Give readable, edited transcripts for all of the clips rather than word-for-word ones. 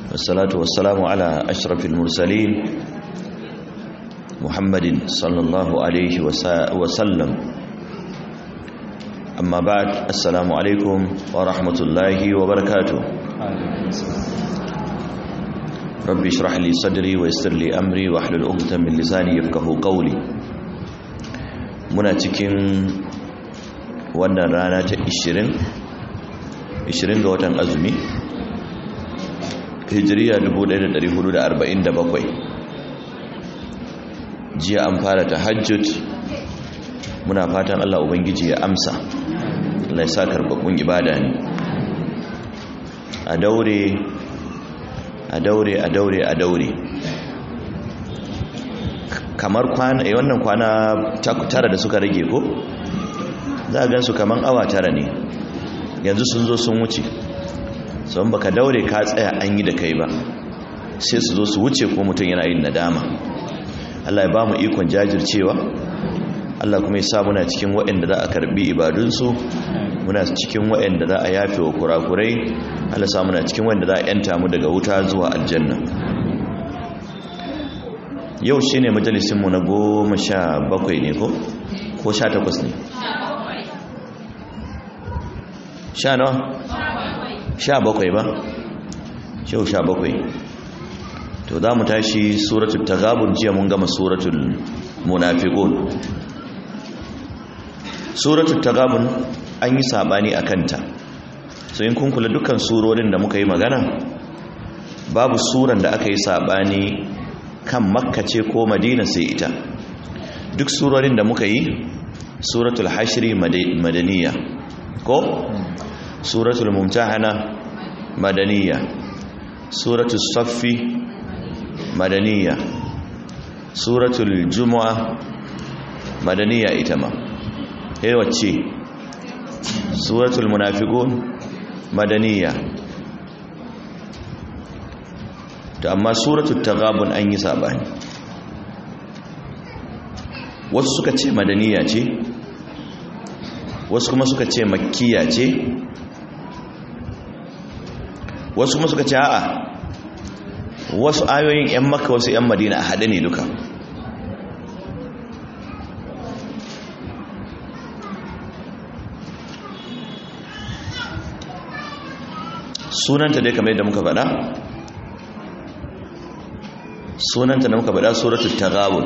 والصلاة والسلام على أشرف المرسلين محمد صلى الله عليه وسلم. أما بعد، السلام عليكم ورحمة الله وبركاته. ربي اشرح لي صدري ويسر لي أمري واحلل عقدة من لساني يفقهوا قولي. muna cikin wannan rana ta 20 ga watan azumi hijiriya 1447. jiya an fara tahajjud, muna fatan Allah ubangiji ya amsa, Allah ya sa karbabbun ibada ne. a daure kamar wannan kwana tara da suka rage ko za a gansu kaman awa tara ne, yanzu sun zo sun wuce. sau baka daure ka tsaya an yi da kai ba, sai su zo su wuce ko mutum yana yin nadama. Allah ya ba mu ikon jajircewa, Allah kuma ya sa muna cikin waɗanda za a karbi ibadunsu, muna cikin waɗanda za a yafe wa kurakurai, Allah sa muna cikin waɗanda za a yanta mu daga wuta zuwa aljanna. Yau shi ne majalisinmu na 17 ne ko 18 ne? 17 ba? Yau 17. To za mu tashi suratul taghabun. Jiya mun gama suratul munafiqun. Suratul taghabun an yi sabani a kanta, so in kun kula dukkan surorin da muka yi magana, babu suran da aka yi sabani kan makka ce ko madina sai ita. Duk surorin da muka yi, suratul hashri madaniya ko suratul mumtahana madaniya, suratul saffi madaniya, suratul jumu'a madaniya ita ma. wacce suratul munafiqun madaniya. to amma suratul taghabun an yi sabani, wasu suka ce madaniya ce, wasu kuma suka ce makkiya ce, wasu kuma suka ce a'a, wasu ayoyin 'yan makka wasu 'yan madina a haɗe ne duka. sunanta dai kamar yadda muka faɗa, sunanta da muka faɗa suratul taghabun.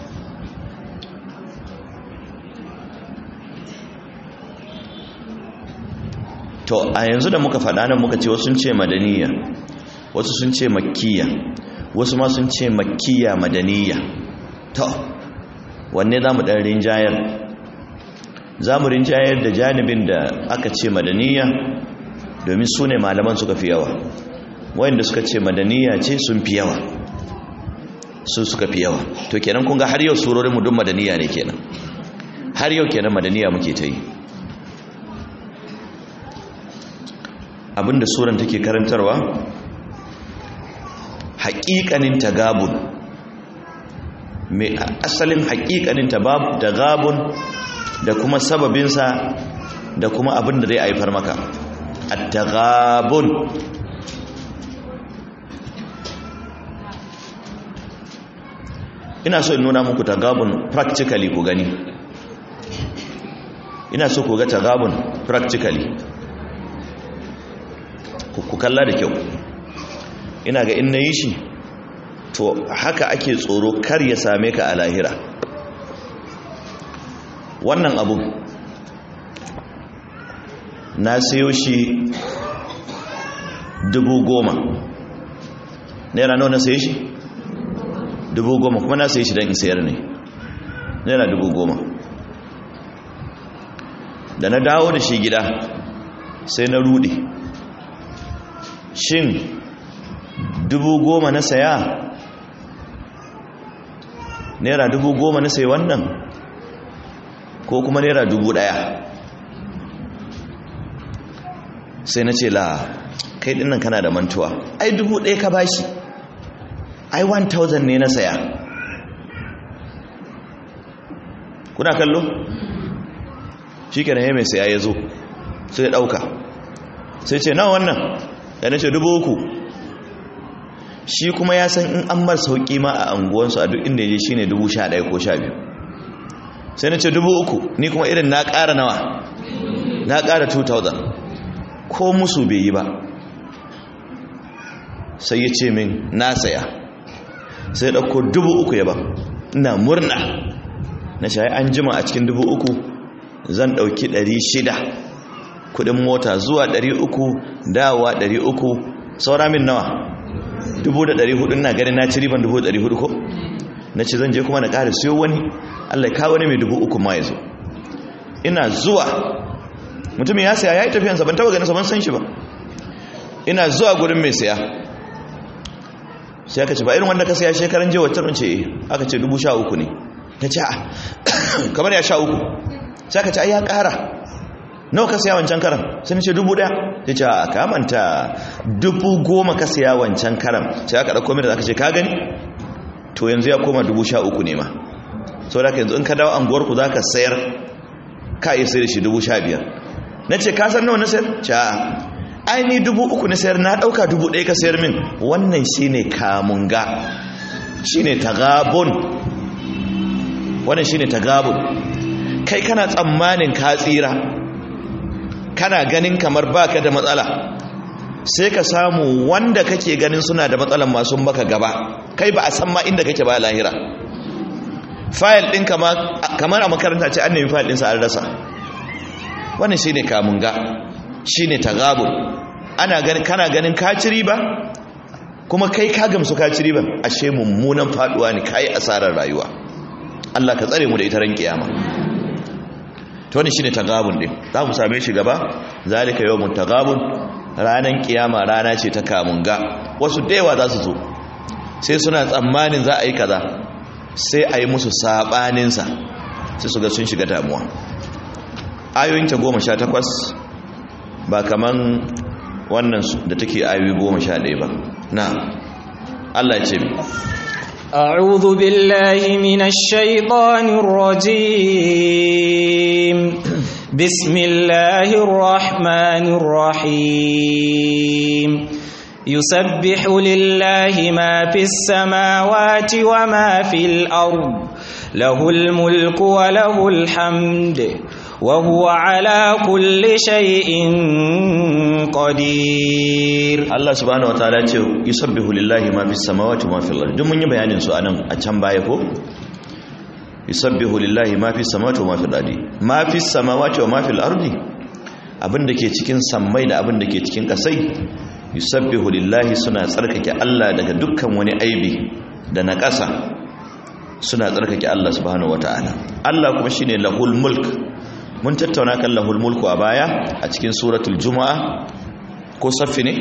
to a yanzu da muka faɗa nan muka ce wasu sun ce madaniya, wasu sun ce makkiya, wasu ma sun ce makkiya madaniya. to wanne za mu ɗan rinjayar? za mu rinjayar da janibin da aka ce madaniya, domin su ne malaman suka fi yawa. wayanda suka ce madaniya ce sun fi yawa, su suka fi yawa. to kenan kun ga har yau surorin mu duk madaniya ne kenan, har yau kenan madaniya muke ta yi. abinda suran take karantarwa, haƙiƙanin tagabun, mai asalin haƙiƙanin tagabun da kuma sababinsa da kuma abinda zai haifar maka. at-tagabun ina so in nuna muku tagabun practically ku gani. ina so ku ga tagabun practically, ku kalla da kyau. ina ga in nayi shi to haka ake tsoro kar ya same ka a lahira. wannan abu na sayo shi 10,000. naira nawa na sayo shi? 10,000. kuma na sayi shi don in sayar ne, naira 10,000. da na dawo da shi gida sai na rude, shin 10,000 na saya, naira 10,000 na sayi wannan ko kuma naira 1,000? sai na ce la, kai dinnan kana da mantuwa, ai 1,000 ka bashi, ai 1,000 ne na saya. kuna kallo? shi ke na mai saya ya zo sai ya ɗauka, sai ce nawa wannan? ya nace 3,000. shi kuma ya san in an mar sauki ma a anguwansu a duk inda ya je shine 11,000 ko 12,000. sai na ce 3,000 ni kuma irin na ƙara nawa, na ƙara 2,000 ko musu bai yi ba. sai ya ce min na saya, sai ɗauko 3,000 ya ba. ina murna na shayi an jima a cikin 3,000 zan ɗauki 600 kudin mota zuwa 300 dawa 300 saura min nawa 400 na ganin na ci riban 400 ko na ce zan je kuma na ƙara siyo wani, Allah ya kawo wani mai 3,000 ma ya zo. ina zuwa mutumin ya saya ya yi tafiyansa, ban taba ganin sa ban san shi ba. ina zuwa gurin mai saya sai aka ce ba irin wanda ka saya shekaran je wacce ce aka ce 13,000 ne. ta ce kamar ya 13,000 sai aka ce ai ya ƙara, nawa ka saya wancan karam? sai nace 1,000. ta ce ka manta 10,000 ka saya wancan karam. sai aka dauko mai da aka ce ka gani to yanzu ya koma 13,000 ne ma. saboda yanzu in ka dawo anguwar ku zaka sayar ka iya sayar da shi 15,000. nace ka san nawa na sayar? ce ai ni 3,000 na sayar, na dauka 1,000 ka sayar min. wannan shine kamunga, shine tagabun, wannan shine tagabun. kai kana tsammanin ka tsira, kana ganin kamar baka da matsala, sai ka samu wanda kake ganin suna da matsalan masu maka gaba, kai ba a san ma inda kake ba lahira. fayil ɗin kamar a makaranta ce an nemi fayil ɗinsa an rasa. wannan shine kamunga, shine tagabun. kana ganin ka ci riba kuma kai ka gamsu ka ci riba, ashe mummunan faduwa ne, kai asarar rayuwa. Allah ka tsare mu da ita ran kiyama. to ne shine tagabun din, za mu same shi gaba. zalika yawmut tagabun, ranan kiyama rana ce ta kamunga. wasu dayawa za su zo sai suna tsammanin za a yi kaza, sai a yi musu sabanin sa, sai su ga sun shiga damuwa. ayoyin ta 18 ba kaman wannan da take ayoyi 11 ba. na Allah ya ce أعوذ بالله من الشيطان الرجيم بسم الله الرحمن الرحيم يسبح لله ما في السماوات وما في الأرض له الملك وله الحمد وهو على كل شيء قدير. Allah subhanahu wataala ce yusabbihu lillahi ma fis samawati wa ma fil ardi. Duk mun yi bayanin su anan a can baya ko? Yusabbihu lillahi ma fis samawati wa ma fil ardi. Ma fis samawati wa ma fil ardi, abinda ke cikin sammai da abinda ke cikin kasai, yusabbihu lillahi, suna tsarkake Allah daga dukkan wani aibi da na ƙasa, suna tsarkake Allah subhanahu wataala. Allah kuma shine lahul mulk. mun tattauna kan lahul mulku a baya a cikin suratul juma'a ko saffi ne,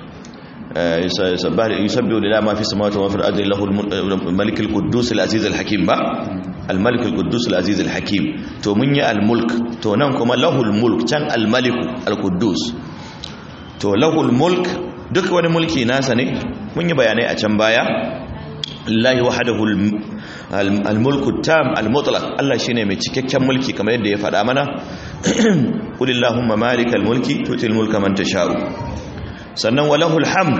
yusabbihu lillahi ma fi samawati wa ma fil ardi lahul malikul quddus al aziz al hakim. ba al malik al quddus al aziz al hakim, to mun yi al mulk, to nan kuma lahul mulk, can al malik al quddus. to lahul mulk, duk wani mulki nasa ne, mun yi bayanai a can baya. lillahi wahdahu al-mulku tam al-mutlaq, Allah shine mai cikakken mulki kamar yadda ya faɗa mana. qulillahumma malikal mulki tutil mulka man tasha'u. sannan walahul hamd,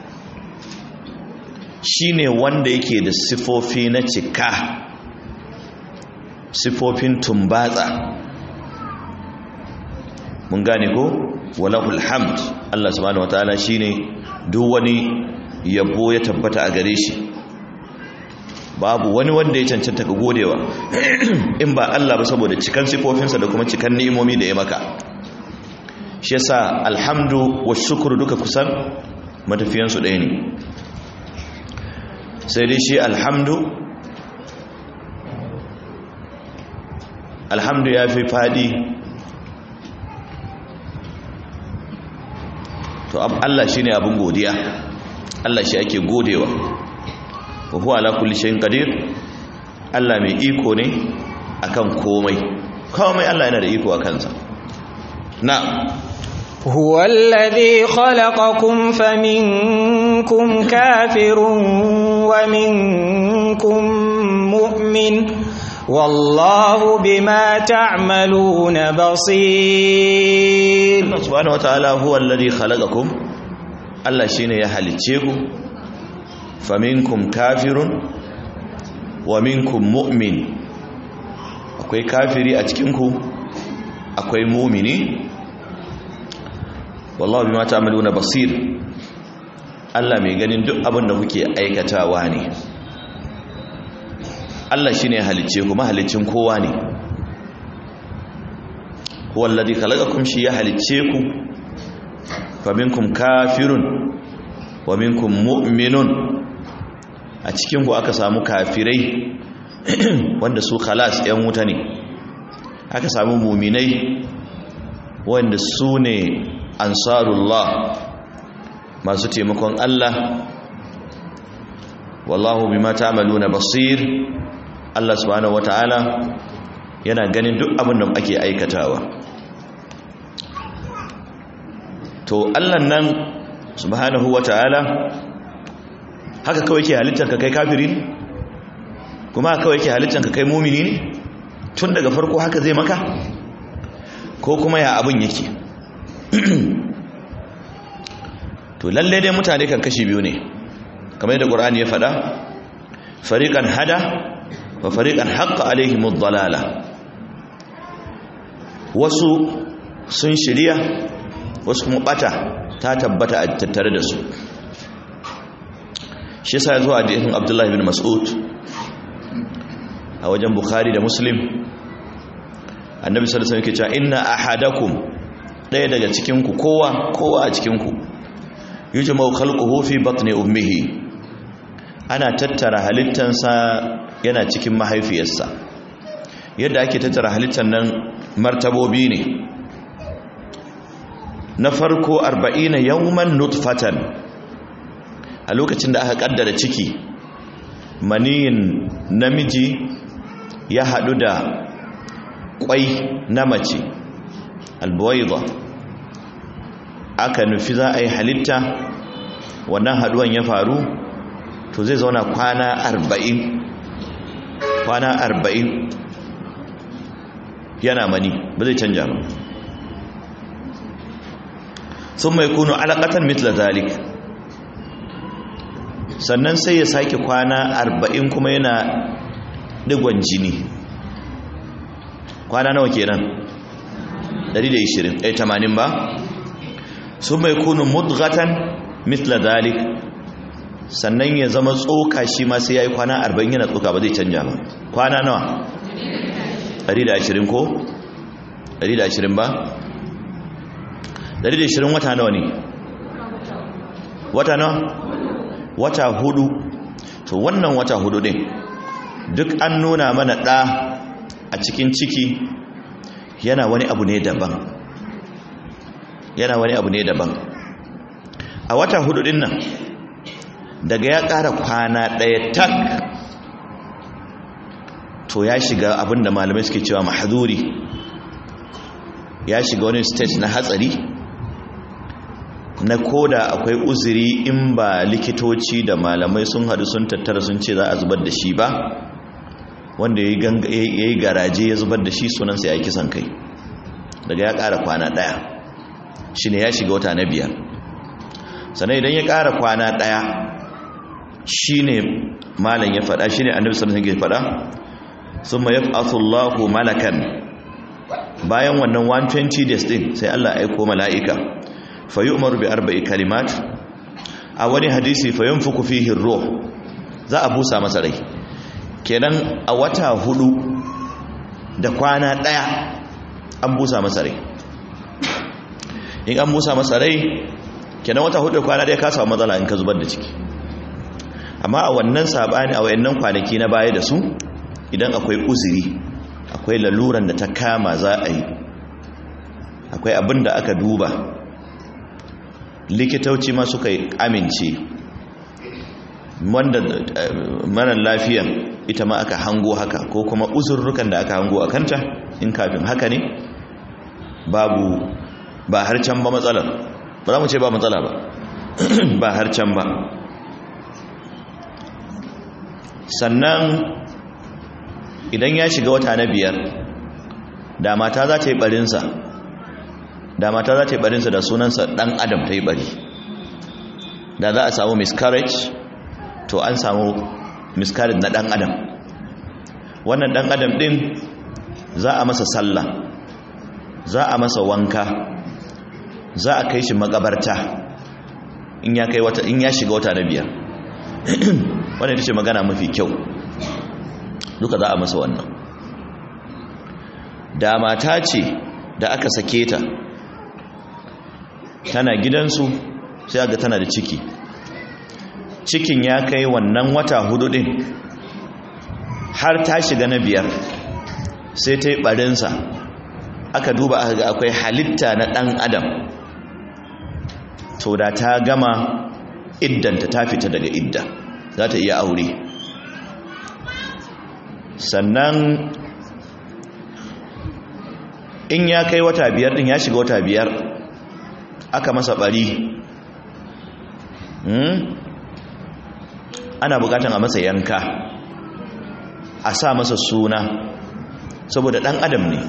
shine wanda yake da sifofi na cika, sifofin tumbatsa. mun gane ko? walahul hamd, Allah subhanahu wataala shine duk wani yabo ya tabbata a gare shi. babu wani wanda ya cancanta ka godewa in ba Allah ba, saboda cikan sifofinsa da kuma cikan ni'imomi da ya maka. shi yasa alhamdu wa shukru duka kusan matafiyansu ɗaya ne, sai dai shi alhamdu ya fi faɗi. to Allah shi ne abin godiya, Allah shi ake godewa. wa huwa ala kulli shay'in qadir, Allah mai iko ne akan komai, komai Allah yana da iko akan sa. na huwa alladhi khalaqakum faminkum kafirun wa minkum mu'min wallahu bima ta'maluna basir. Allah subhanahu wa ta'ala huwa alladhi khalaqakum, Allah shine ya halice ku, faminkum kafirun wa minkum mu'min, akwai kafiri a cikinku akwai mu'mini. wallahu bima ta'maluna basir, Allah mai ganin duk abin da kuke aikatawa ne. Allah shine halicce kuma haliccin kowa ne. huwa alladhi khalaqakum, shi ya halicce ku. faminkum kafirun wa minkum mu'minun, a cikin ku aka samu kafirai wanda su khalas yan wuta ne, aka samu mu'minai wanda su ne ansarullah, masu taimakon Allah. wallahu bima ta'maluna basir, Allah subhanahu wataala yana ganin duk abin da ake aikatawa. to Allah nan subhanahu wataala haka kawai ke halittar ka kai kafiri ne, kuma haka kawai ke halittar ka kai mumini ne tun daga farko haka zai maka, ko kuma ya abin yake? to lalle dai mutane kan kashi biyu ne, kamar yadda Qur'ani ya faɗa, fariqan hada wa fariqan haqqa alaihimud dalala. wasu sun shirya, wasu kuma bata ta tabbata a tattare da su. shi yasa zuwa hadisin Abdullah ibn Mas'ud a wajen Bukhari da Muslim, Annabi sallallahu alaihi wasallam yake cewa inna ahadakum, daya daga cikin ku, kowa a cikin ku, yujma'u khalquhu fi batni ummihi, ana tattara halittansa yana cikin mahaifiyarsa. yadda ake tattara halittan nan martabobi ne. na farko 40 yawman nutfatan, a lokacin da aka kaddara ciki, maniyin namiji ya hadu da kwai na mace, albuwaida, aka nufi za a yi halitta, wannan haduwan ya faru, to zai zauna kwana 40 yana mani, ba zai canja ba. sun mai kunu alaƙatan mitla zalik, sannan sai ya sake kwana 40 kuma yana digon jini. kwana nawa kenan? 80 ba. sun mai kunu mudghatan mitla zalik, sannan ya zama tsoka, shi ma sai ya yi kwana 40 yana tsoka, ba zai canja ba. kwana nawa? 120 ko? 120 ba? 120 wata nawa ne? wata nawa? wata 4. to wannan wata 4 din duk an nuna mana ɗa a cikin ciki yana wani abu ne daban, a wata 4 din nan daga ya ƙara kwana ɗaya tak, to ya shiga abinda malamai suke cewa mahzuri, ya shiga wani stage na hatsari, na koda akwai uzuri in ba likitoci da malamai sun hadu sun tattara sun ce za a zubar da shi ba, wanda ya yi garaje ya zubar da shi, sunansa ya yi kisan kai. daga ya ƙara kwana ɗaya shi ne ya shiga wata na 5. sannan idan ya ƙara kwana ɗaya, shi ne malam ya faɗa, shi ne annabi sallallahu alaihi wasallam ya faɗa, summa yab'athu Allahu malakan, bayan wannan 120 days din sai Allah ya aika mala'ika, fa yu'maru bi 4 kalimat, a wani hadisi fa yanfuku fihi ar-ruh, za a busa masa rai. kenan a wata 4 da kwana ɗaya an busa masa rai. in an busa masa rai, kenan wata 4 da kwana ɗaya ka samu matsala in ka zubar da ciki. amma a wannan sabani, a wayannan kwanaki na baya da su, idan akwai uzuri, akwai laluran da ta kama za a yi, akwai abin da aka duba, likitoci ma suka amince, wanda marar lafiyan ita ma aka hango haka, ko kuma uzurrukan da aka hango a kanta, in kafin haka ne babu, ba har can ba matsalar, ba za mu ce ba matsala ba ba har can ba. sannan idan ya shiga wata na 5, da mata za ta yi barinsa, da sunansa dan adam ta yi bari, da za a samu miscarriage to an samu miscarriage na dan adam. Wannan dan adam din za a masa sallah, za a masa wanka, za a kai shi makabarta in ya shiga wata na biyar. Wannan ita ce magana mafi kyau, duka za a masa wannan. Da mata ce da aka sake ta tana gidansu sai aga tana da ciki, cikin ya kai wannan wata 4 din har ta shiga na 5, sai ta yi barinsa, aka duba aka ga akwai halitta na ɗan adam, to da ta gama iddanta ta fita daga idda, za ta iya aure. Sannan in ya kai wata 5 din, ya shiga wata 5 aka masa bari, ana bukatan a masa yanka, a sa masa suna, saboda dan adam ne.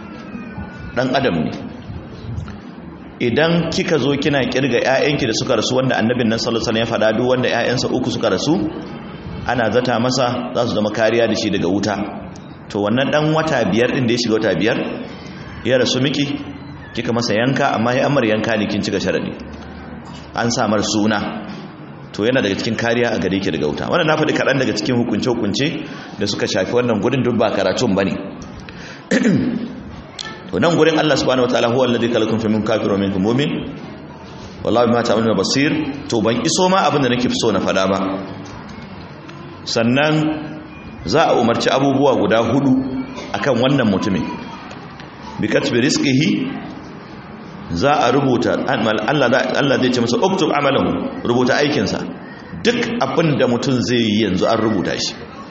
Idan kika zo kina kirga ƴaƴanki da suka rasu, wanda annabin nan sallallahu alaihi wasallam ya faɗa, duk wanda ƴaƴansa 3 suka rasu ana zata masa za su zama kariya da shi daga wuta. To wannan dan wata 5 din da ya shiga wata 5 ya rasu miki, kika masa yanka, amma ya amar yanka ne kin cika sharadi, an samar suna, to yana daga cikin kariya a gare ki daga wuta. Wannan na faɗi kaɗan daga cikin hukunce-hukunce da suka shafi wannan gudun, duk ba karatun bane. To nan gurin Allah subhanahu wataala huwa alladhi khalaqakum faminkum kafirun wa minkum mu'min wallahu bima ta'maluna basir. To ban iso ma abin da nake so na faɗa ba. Sannan za a umarci abubuwa guda 4 akan wannan mutumin. Bi katbi rizqihi, za a rubuta, Allah zai ce masa uktub amalahu, rubuta aikinsa. Duk abin da mutum zai yi yanzu an rubuta shi.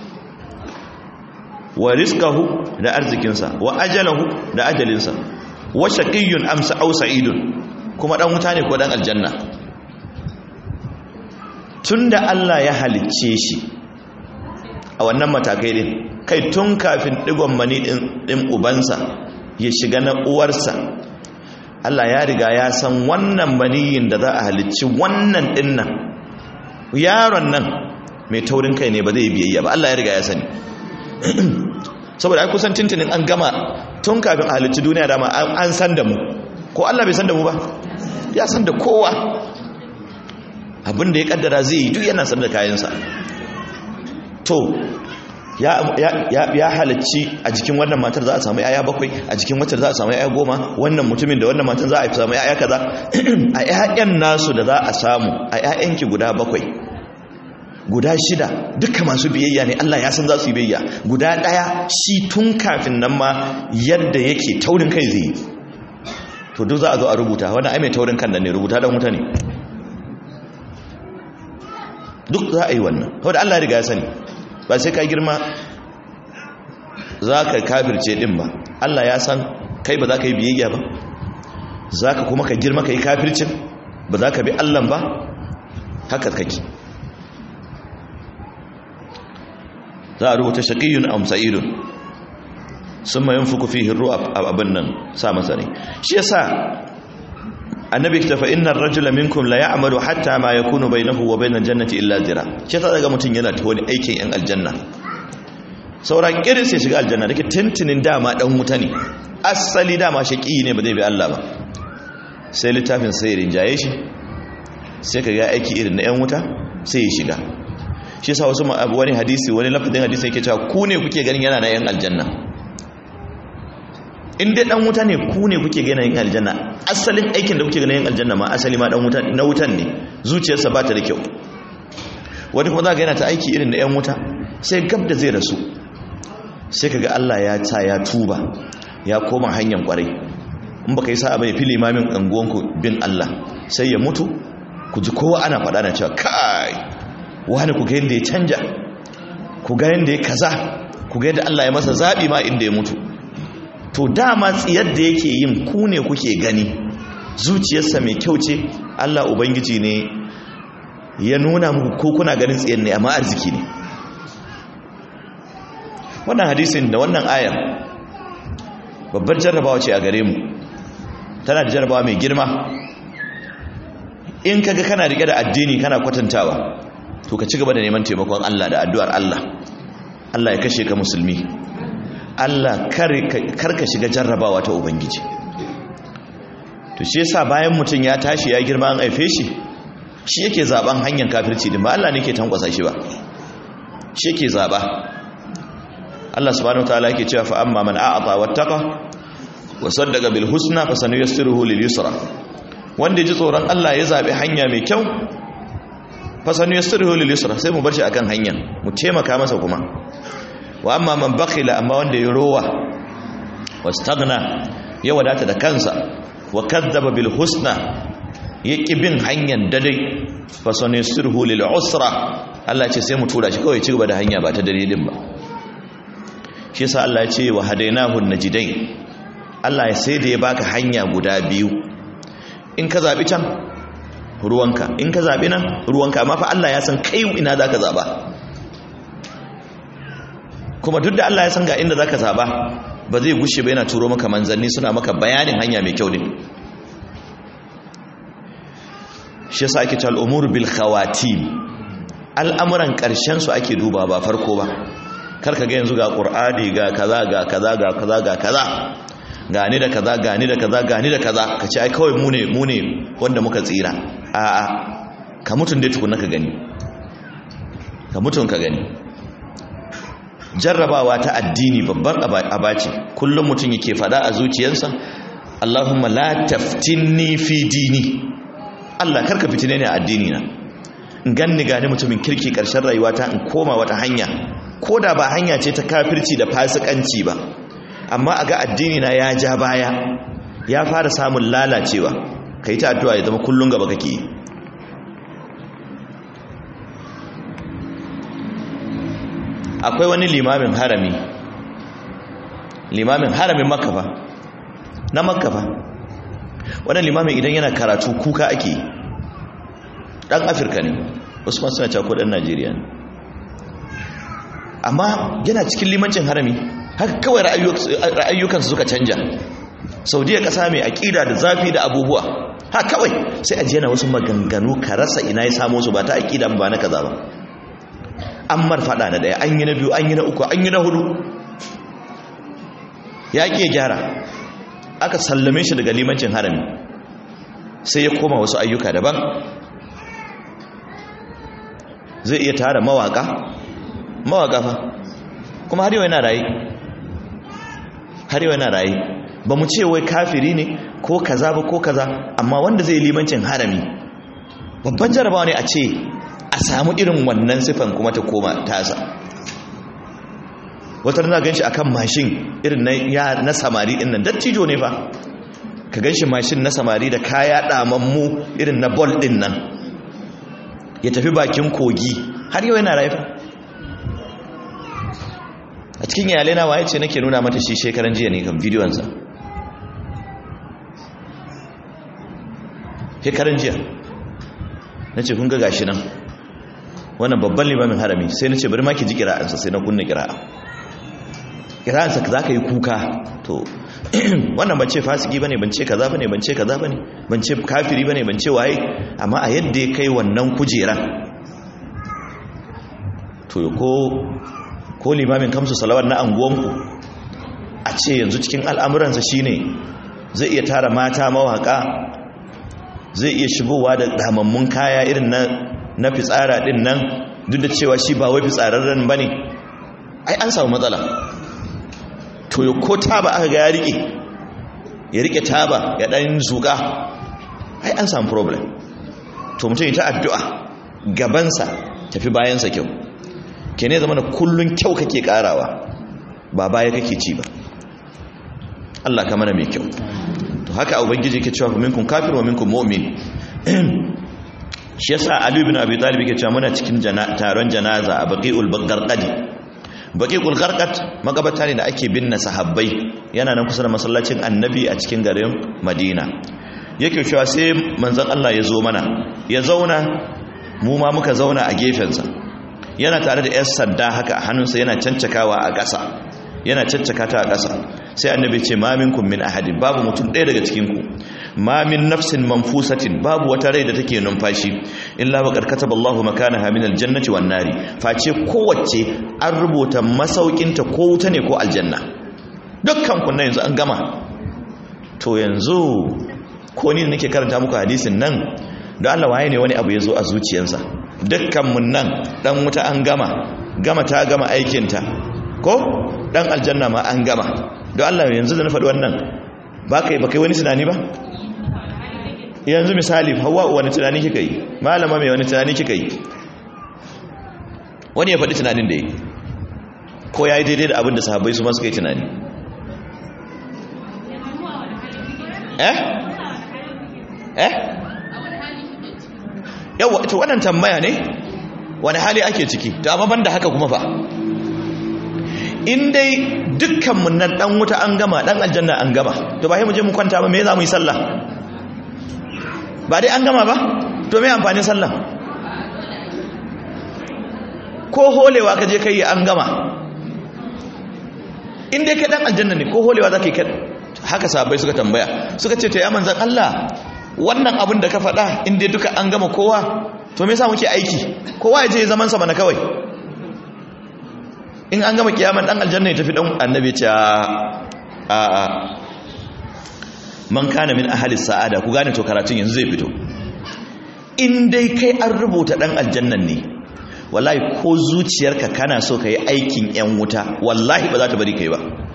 Wa rizqahu, da arzikinsa, wa ajalahu, da ajalinsa, wa shaqiyyun am sa'idun, kuma dan wuta ne ko dan aljanna. Tunda Allah ya halicce shi a wannan matakai din, kai tun kafin digon mani din ubansa ya shiga na uwarsa, Allah ya riga ya san wannan maniyin da za a halicci wannan dinnan, yaron nan mai taurin kai ne, ba zai biyayya ba. Allah ya riga ya sani. Saboda ai kusan tintinin an gama tun kafin a halicci duniya, dama an san da mu, ko Allah bai san da mu ba? Ya san da kowa. Abin da ya kaddara zai yi duk yana san da kayansa. To ya halicci a jikin wannan matar za a samu yaya 7, a jikin wacce za a samu yaya 10, wannan mutumin da wannan matar za a samu yaya kaza. A yayan nasu da za a samu, a yayanki guda 7, guda 6 duka masu biyayya ne, Allah ya san za su yi biyayya. Guda 1 shi tun kafin nan ma yadda yake taurin kai zai yi. To duk za a zo a rubuta, wannan ai mai taurin kan nan ne, rubuta dan wuta ne. Duk za a yi wannan, saboda Allah ya riga ya sani. Ba sai ka girma za ka kafirce din ba. Allah ya san kai ba za ka yi biyayya ba, za ka kuma ka girma ka yi kafircin, ba za ka bi Allah ba, haka kake. Za a rubuta shaqiyyun am sa'idun, summa yanfuku fihi ar-ru'ab, abin nan sa masa ne. Shi yasa annabi ya tafa innar rajula minkum la ya'malu hatta ma yakunu bainahu wa bainal jannati illa zira. Shi yasa daga mutun yana ta wani aikin yan aljanna, saura kirin sai shiga aljanna. Dake tintinin dama dan wuta ne, asali dama shaqi ne, ba zai bi Allah ba. Sai littafin sai rinjaye shi, sai ka ga aiki irin na yan wuta sai ya shiga. Shi yasa wasu wani hadisi, wani lafazin hadisi yake cewa ku ne kuke ganin yana na yan aljanna. In dai dan wuta ne, ku ne kuke ganin yan aljanna. Asalin aikin da kuke ganin yan aljanna ma asali ma dan wuta, na wutan ne, zuciyarsa ba ta da kyau. Wani kuma za ga yana ta aiki irin da yan wuta, sai gab da zai rasu sai kaga Allah ya ta ya tuba, ya koma hanyar kwarai. In baka yi sa'a bai fili imamin anguwanku bin Allah, sai ya mutu, ku ji kowa ana faɗa na cewa kai wani ku ga yadda ya canja, ku ga yadda ya kaza, ku ga yadda Allah ya masa zaɓi ma inda ya mutu. To dama tsiyar da yake yin ku ne kuke gani, zuciyarsa mai kyau ce, Allah Ubangiji ne ya nuna muku ko kuna ganin tsiyar ne, amma arziki ne. Wannan hadisin da wannan ayar babbar jarrabawa ce a gare mu, tana da jarrabawa mai girma. In kaga kana rike da addini kana kwatantawa, to ka ci gaba da neman taimakon Allah da addu'ar Allah Allah ya kashe ka musulmi Allah kar ka shiga jarrabawa ta ubangiji. To shi yasa bayan mutum ya tashi ya girma an haife shi yake zaben hanyar kafirci din ba Allah ne ke tankwasa shi ba, shi yake zaba. Allah subhanahu wataala yake cewa fa amma man a'ata wattaqa wa saddaqa bil husna fa sanuyassiruhu lil yusra. Wanda ya ji tsoron Allah ya zabi hanya mai kyau fa sanuyassiruhu lil yusra, sai mu bar shi akan hanyar, mu taimaka masa kuma. Wa amma man bakhila, amma wanda ya rowa wastaghna, ya wadata da kansa, wa kadzdzaba bil husna, ya bin hanyar dadai fa sanuyassiruhu lil usra, Allah ce sai mu tura shi kawai ci gaba da hanya ba ta dare din ba. Shi yasa Allah ya ce wa hadainahu najidain, Allah ya sai da ya baka hanya guda biyu, in ka zabi can ruwanka, in ka zabi nan ruwanka, amma fa Allah ya san kai ina zaka zaba, kuma duk da Allah ya san ga inda zaka zaba ba zai gushe ba yana turo maka manzanni suna maka bayanin hanya mai kyau din. Shi yasa ake cewa al'umuru bil khawatim, al'amuran karshen su ake duba ba farko ba. Karka ga yanzu ga Qur'ani ga kaza ga kaza ga kaza ga kaza, gani da kaza gani da kaza gani da kaza, ka ce ai kawai mu ne wanda muka tsira. A'a, ka mutun dai tukunna ka gani, ka mutun ka gani. Jarrabawa ta addini babban abaci, kullum mutum yake fada a zuciyarsa, Allahumma la taftinni fi dini, Allah karka fitine ni a addini na, in ganni gani mutumin kirki karshen rayuwata in koma wata hanya, ko da ba hanya ce ta kafirci da fasikanci ba, amma a ga addini na ya ja baya, ya fara samun lalacewa, ka yi ta addu'a ya zama kullum gaba kake yi. Akwai wani limamin haramin Makka fa, na Makka fa, wannan limamin idan yana karatu kuka ake yi, ɗan Afirka ne, wasu ma suna cewa ko ɗan Najeriya ne, amma yana cikin limancin harami haka kawai ra'ayyukansu suka canja. Saudiya ƙasa mai aƙida da zafi da abubuwa, haka kawai sai a yana wasu maganganu ka rasa ina ya samo su, ba ta aƙida ba na kaza ba. An marfaɗa na ɗaya, an yi na biyu, an yi na uku, an yi na hudu, ya ƙi ya gyara, aka sallame shi daga limancin harami, sai ya koma wasu ayyuka daban. Zai iya tara mawaƙa fa, kuma har yau yana raye, ba mu ce wai kafiri ne ko kaza ba ko kaza, amma wanda zai limancin harami babban jarabawa ne a ce a samu irin wannan sifan kuma ta koma tasa. Wata rana ganshi akan mashin irin na samari din nan, dattijo ne fa, ka ganshi mashin na samari da kaya damammu irin na ball din nan, ya tafi bakin kogi, har yau yana raye fa. A cikin iyalai na waye ce nake nuna mata shi shekaran jiya ne kan bidiyonsa, shekaran jiya na ce kun ga gashi nan wannan babban limamin harami, sai na ce bari ma ki ji kira'ansa, sai na kunna kira'ansa za ka yi kuka. To wannan ban ce fasiki bane, ban ce kaza bane, ban ce kaza bane, ban ce kafiri bane, ban ce waye, amma a yadda ya kai wannan kujeran, to ko limamin kamsu salawar na anguwanku a ce yanzu cikin al'amuransa shine zai iya tara mata mawaka, zai iya shigowa da damammun kaya irin na fitsara din nan, duk da cewa shi ba wai fitsararren bane, ai an samu matsala. To ko taba aka ga ya rike taba ya dan zuka, ai an samu problem. To mutum ita addu'a gabansa tafi bayansa kyau, kene zama da kullun kyau kake karawa ba baya kake ci ba. Allah ka mana mai kyau. To haka ubangiji yake cewa minkum kafir wa minkum mu'min. Shi yasa Ali ibn Abi Talib yake cewa muna cikin taron janaza a Baqi'ul Gharqadi. Baqi'ul Gharqad magabata ne da ake binne sahabbai, yana nan kusa da masallacin Annabi a cikin garin Madina. Yake cewa sai manzon Allah ya zo mana, ya zauna, mu ma muka zauna a gefensa. Yana tare da yar sanda haka a hannunsa, yana cancakawa a ƙasa, yana cancaka ta a ƙasa. Sai Annabi ce ma minkum min ahadin, babu mutum ɗaya daga cikin ku ma min nafsin manfusatin babu wata rai da take numfashi illa wa qad kataballahu makanaha min aljannati wan nari face kowace an rubuta masaukinta ko wuta ne ko aljanna dukkan kun yanzu an gama to yanzu ko ni nake karanta muku hadisin nan don Allah waye ne wani abu yazo a zuciyarsa dukkan mun nan dan wuta an gama ta gama aikinta ko dan aljanna ma an gama don Allah yanzu da na faɗi wannan ba kai wani tunani ba yanzu misali Hawwa wani tunani kika yi malama mai wani tunani kika yi wani ya faɗi tunanin da yi ko ya yi daidai da abin da sahabbai su masu kai tunani yawa ita wannan tambaya ne wani hali ake ciki to amma banda haka kuma fa in dai dukkanmu nan dan wuta an gama dan aljanna an gama to ba sai mu je mu kwanta ba me za mu yi sallah ba dai an gama ba to me amfanin sallah ko holewa ka je kai an gama in dai kai dan aljanna ne ko holewa zaka yi haka sahabbai suka tambaya suka ce to ya manzon Allah wannan abin da ka faɗa in dai duka an gama kowa to me yasa muke aiki kowa ya je zaman sa mana kawai in an gama kiyaman dan aljanna ya tafi dan annabi ce a man kana min ahli sa'ada ku gane to karatun yanzu zai fito in dai kai an rubuta dan aljannan ne wallahi ko zuciyarka kana so kai aikin yan wuta wallahi ba za ta bari kai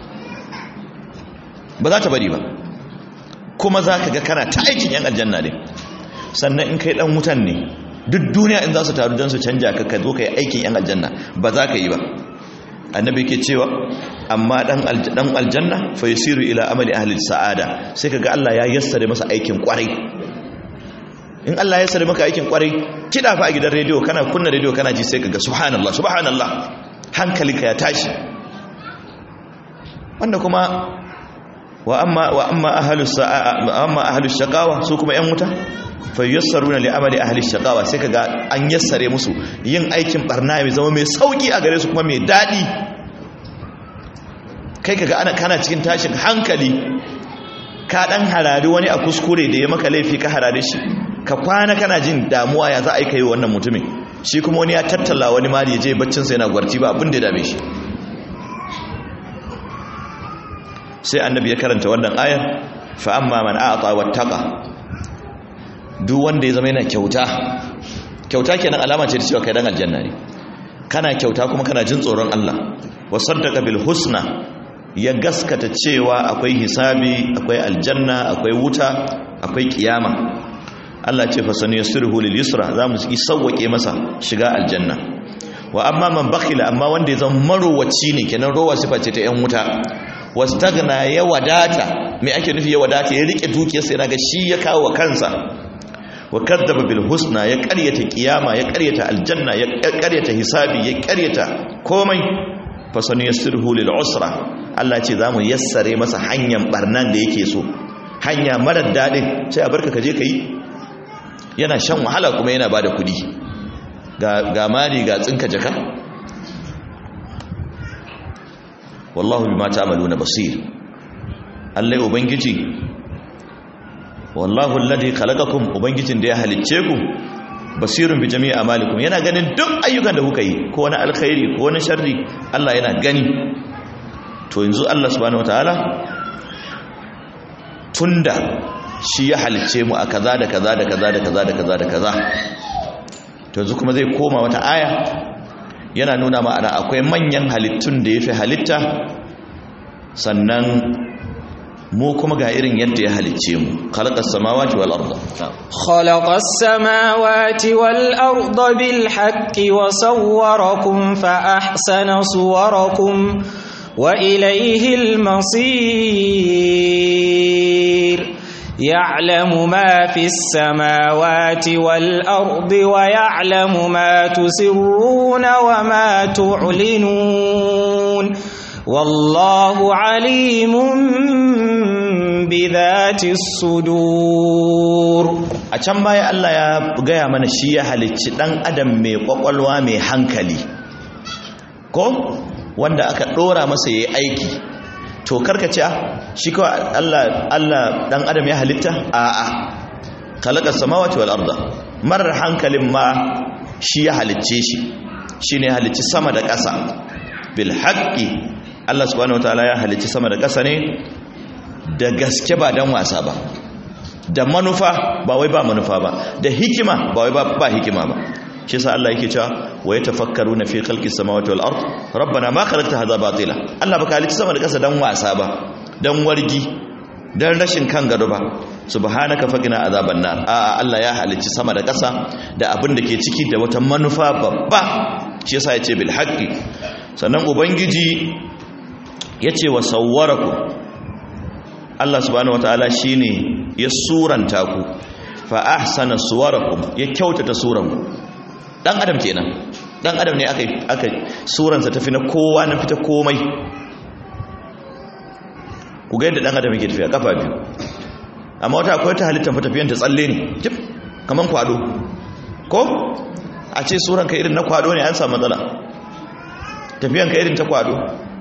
ba za ta bari ba kuma za ka ga kana ta aikin yan aljanna ne sannan in kai dan wutan ne duk duniya in za su taru don su canja ka zo kai aikin yan aljanna ba za ka yi ba annabi ke cewa amma dan aljanna fa yasiru ila amali ahli sa'ada sai kaga Allah ya yassare masa aikin kwarai in Allah ya yassare maka aikin kwarai kida fa a gidan rediyo kana kunna rediyo kana ji sai kaga subhanallah subhanallah hankalinka ya tashi wanda kuma wa amma ahli shaqawa su kuma yan wuta fa yassaruna li amali ahli shaqawa sai kaga an yassare musu yin aikin barna mai zama mai sauki a gare su kuma mai dadi kai kaga kana cikin tashin hankali ka dan harari wani a kuskure da ya maka laifi ka harare shi ka kwana kana jin damuwa ya za a yi kai wannan mutumin shi kuma wani ya tattala wani mali ya je baccin sa yana gwarti ba abin da ya dame shi sai annabi ya karanta wannan ayar fa amma man a'ta wattaqa duk wanda ya zama yana kyauta kenan alama ce ta cewa kai dan aljanna ne kana kyauta kuma kana jin tsoron Allah wa saddaqa bil husna ya gaskata cewa akwai hisabi akwai aljanna akwai wuta akwai kiyama Allah ce fa sanyassiruhu lil yusra zamu yi sauwake masa shiga aljanna wa amma man bakhila amma wanda ya zama marowaci ne kenan rowa sifa ce ta yan wuta wastagna ya wadata me ake nufi ya wadata ya rike dukiyarsa yana ga shi ya kawo kansa wa kadzaba bil husna ya qaryata kiyama ya qaryata aljanna ya qaryata hisabi ya qaryata komai fa sanyassiruhu lil usra Allah ce zamu yassare masa hanyar barnan da yake so hanya marar dadin sai a barka kaje kai yana shan wahala kuma yana bada kudi ga mali ga tsinka jaka wallahu bima ta'maluna basir Allah ubangiji wallahu alladhi khalaqakum ubangijin da ya halicce ku basirun bi jami'i amalikum yana ganin duk ayyukan da kuka yi ko na alkhairi ko na sharri Allah yana gani to yanzu Allah subhanahu wataala tunda shi ya halicce mu a kaza da kaza da kaza da kaza da kaza da kaza to yanzu kuma zai koma wata aya yana nuna ma'ana akwai manyan halittun da yafi halitta sannan mu kuma ga irin yadda ya halicce mu khalaqas samawati wal arda khalaqas samawati wal arda bil haqqi wa sawwarakum fa ahsana suwarakum wa ilayhi al masir ya'lamu ma fis samawati wal ardi wa ya'lamu ma tusirruna wa ma tu'linun wallahu alimun bidhati sudur. A can baya Allah ya gaya mana shi ya halicci dan adam mai kwakwalwa mai hankali ko wanda aka dora masa yayi aiki to karkace shi kawai Allah dan adam ya halitta a'a khalaqa samawati wal arda marar hankalin ma shi ya halicce shi shine ya halicci sama da ƙasa bil haqqi Allah subhanahu wataala ya halicci sama da ƙasa ne da gaske ba dan wasa ba, da manufa ba wai ba manufa ba, da hikima ba wai ba hikima ba. shi yasa Allah yake cewa wa yatafakkaruna fi khalqis samawati wal ard rabbana ma khalaqta hadha batila. Allah baka halicci sama da ƙasa dan wasa ba, dan wargi, dan rashin kan gado ba. Subhanaka faqina azaban nar. Allah ya halicci sama da ƙasa da abin da ke ciki da wata manufa babba. Shi yasa yace bil haqqi. Sannan ubangiji yace wa sawwarakum. Allah subhanahu wataala shine ya suranta ku, fa ahsana suwarakum, ya kyautata suranku. Dan adam kenan, dan adam ne aka suransa tafi na kowa, na fita komai. Ku ga yadda dan adam yake tafiya kafa biyu, amma wata akwai ta halittar tafiyan ta tsalle ne jip kaman kwado, ko a ce suranka irin na kwado ne an samu matsala. Tafiyan ka irin ta kwado,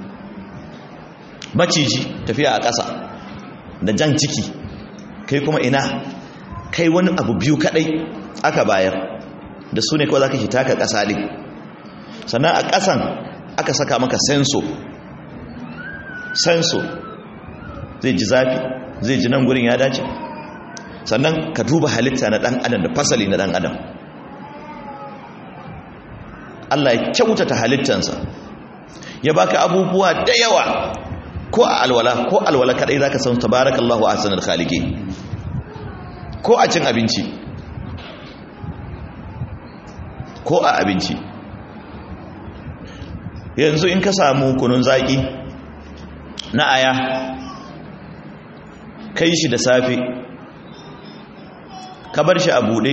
maciji tafiya a ƙasa da jan ciki, kai kuma ina kai wani abu biyu kadai aka bayar da su ne kawai za ka hita ka ƙasa ɗin. Sannan a ƙasan aka saka maka senso zai ji zafi, zai ji nan gurin ya dace. Sannan ka duba halitta na ɗan adam da fasali na ɗan adam. Allah ya kyautata halittansa, ya baka abubuwa da yawa. Ko a alwala kadai zaka san tabarakallahu ahsanul khaliqin. Ko a cin abinci, ko a abinci yanzu in ka samu kunun zaki na aya kai shi da safe ka bar shi a bude,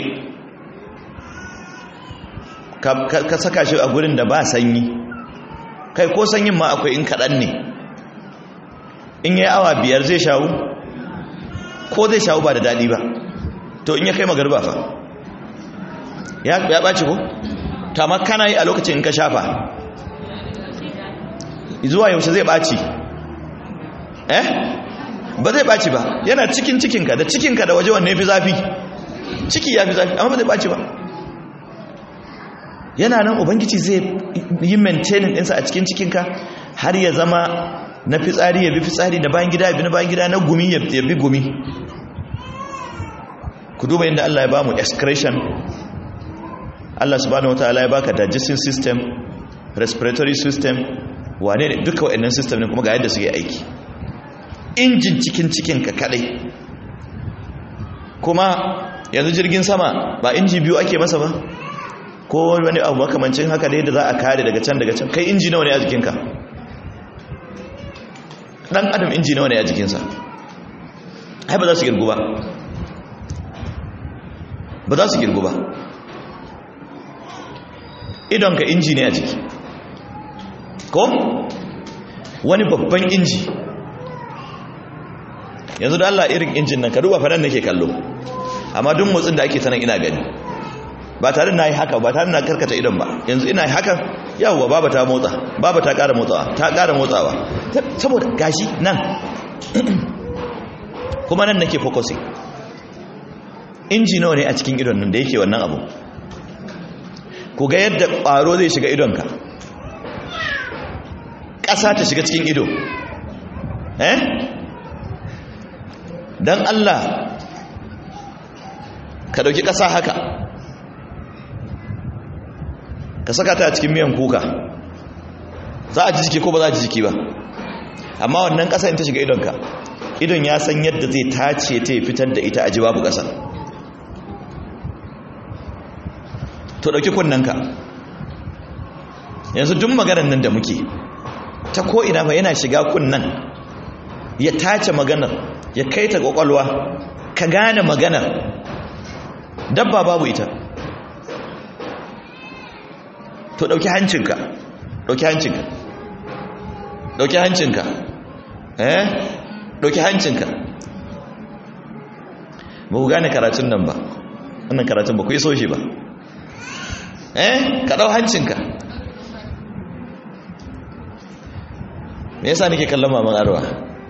ka saka shi a gurin da ba sanyi, kai ko sanyin ma akwai in kaɗan ne, in yi awa 5 zai shawo, ko zai shawo ba da daɗi ba. To in ya kai magarba fa ya ɓaci ko? Ta makana yi a lokacin in ka shafa zuwa yaushe zai ɓaci? Ba zai ɓaci ba, yana cikinka da waje wanne ya fi zafi? Ciki ya fi zafi, amma ba zai ɓaci ba. Yana nan ubangiji zai yi maintaining ɗinsa a cikinka har ya zama na fitsari ya bi fitsari, da bayan gida ya bi na bayan gida, na gumi ya bi gumi. Ku duba inda Allah ya ba mu excretion. Allah subhanahu wataala ya baka digestive system, respiratory system, wane ne duka waɗannan system ne kuma ga yadda suke aiki. Injin cikin ka kadai. Kuma yanzu jirgin sama ba inji biyu ake masa ba, ko wani abu makamancin haka dai da za a kare daga can. Kai inji nawa ne a jikinka? Dan adam inji nawa ne a jikinsa? Ai ba za su girgu ba. Ba za su girgu ba. Idonka inji ne a jiki, ko wani babban inji. Yanzu da Allah irin injin nan ka duba fa nan nake kallo, amma duk motsin da ake sanan ina gani, ba tare na yi haka, ba tare na karkata idon ba. Yanzu ina yi haka, yawwa baba ta motsa, baba ta ƙara motsawa, saboda gashi nan kuma nan nake focusing. Inji nawa ne a cikin idon nan da yake wannan abu? Ku ga yadda ƙwaro zai shiga idonka, ƙasa ta shiga cikin ido. Don Allah ka ɗauki ƙasa haka ka saka ta a cikin miyan kuka, za a ji jiki ko ba za a ji jiki ba? Amma wannan ƙasa in ta shiga idonka, idon ya san yadda zai tace ta fitar da ita a ji babu ƙasa. To ɗauki kunnanka, yanzu duk maganar nan da muke ta ko'ina ba yana shiga kunnan, ya tace maganar, ya kai ta ƙwaƙwalwa, ka gane maganar. Dabba babu ita. To ɗauki hancinka, ɗauki hancinka, ba ku gane karatun nan ba, wannan karatun ba ku yi so shi ba. Ka ɗau hancinka, me yasa nake kallon maman arwa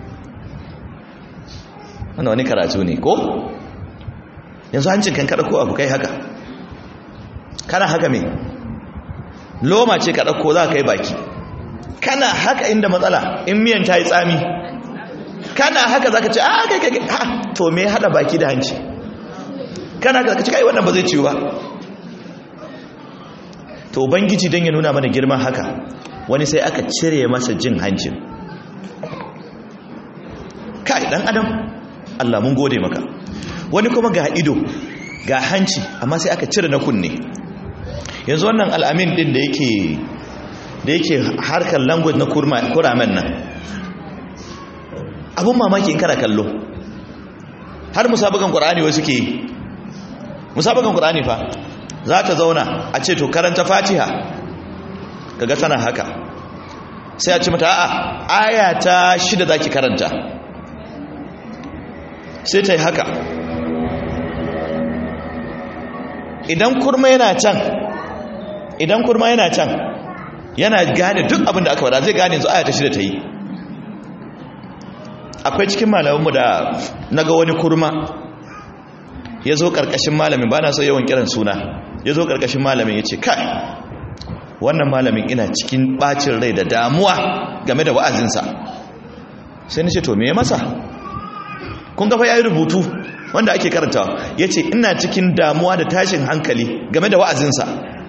wannan wani karatu ne ko yanzu hancin kan kada ko abu kai haka kana haka me loma ce ka dauko za ka kai baki kana haka inda matsala in miyan ta yi tsami kana haka zaka ce a kai to me hada baki da hanci kana haka zaka ce kai wannan ba zai ciwo ba to ubangiji dan ya nuna mana girman haka wani sai aka cire masa jin hancin kai dan adam Allah mun gode maka wani kuma ga ido ga hanci amma sai aka cire na kunne yanzu wannan al'amin din da yake harkar language na kuramen nan abun mamaki in kana kallo har musabakan qur'ani wasu ke musabakan qur'ani fa za ta zauna a ce to karanta fatiha kaga tana haka sai a ce mata a'a aya ta 6 zaki karanta sai ta yi haka idan kurma yana can yana gane duk abin da aka wada zai gane yanzu aya ta 6 ta yi akwai cikin malaminmu da naga wani kurma ya zo ƙarƙashin malamin ba na so yawan kiran suna ya zo ƙarƙashin malamin ya ce kai wannan malamin ina cikin ɓacin rai da damuwa game da wa'azinsa sai ni ce to me masa kun gafa ya yi rubutu wanda ake karantawa ya ce ina cikin damuwa da tashin hankali game da wa'azinsa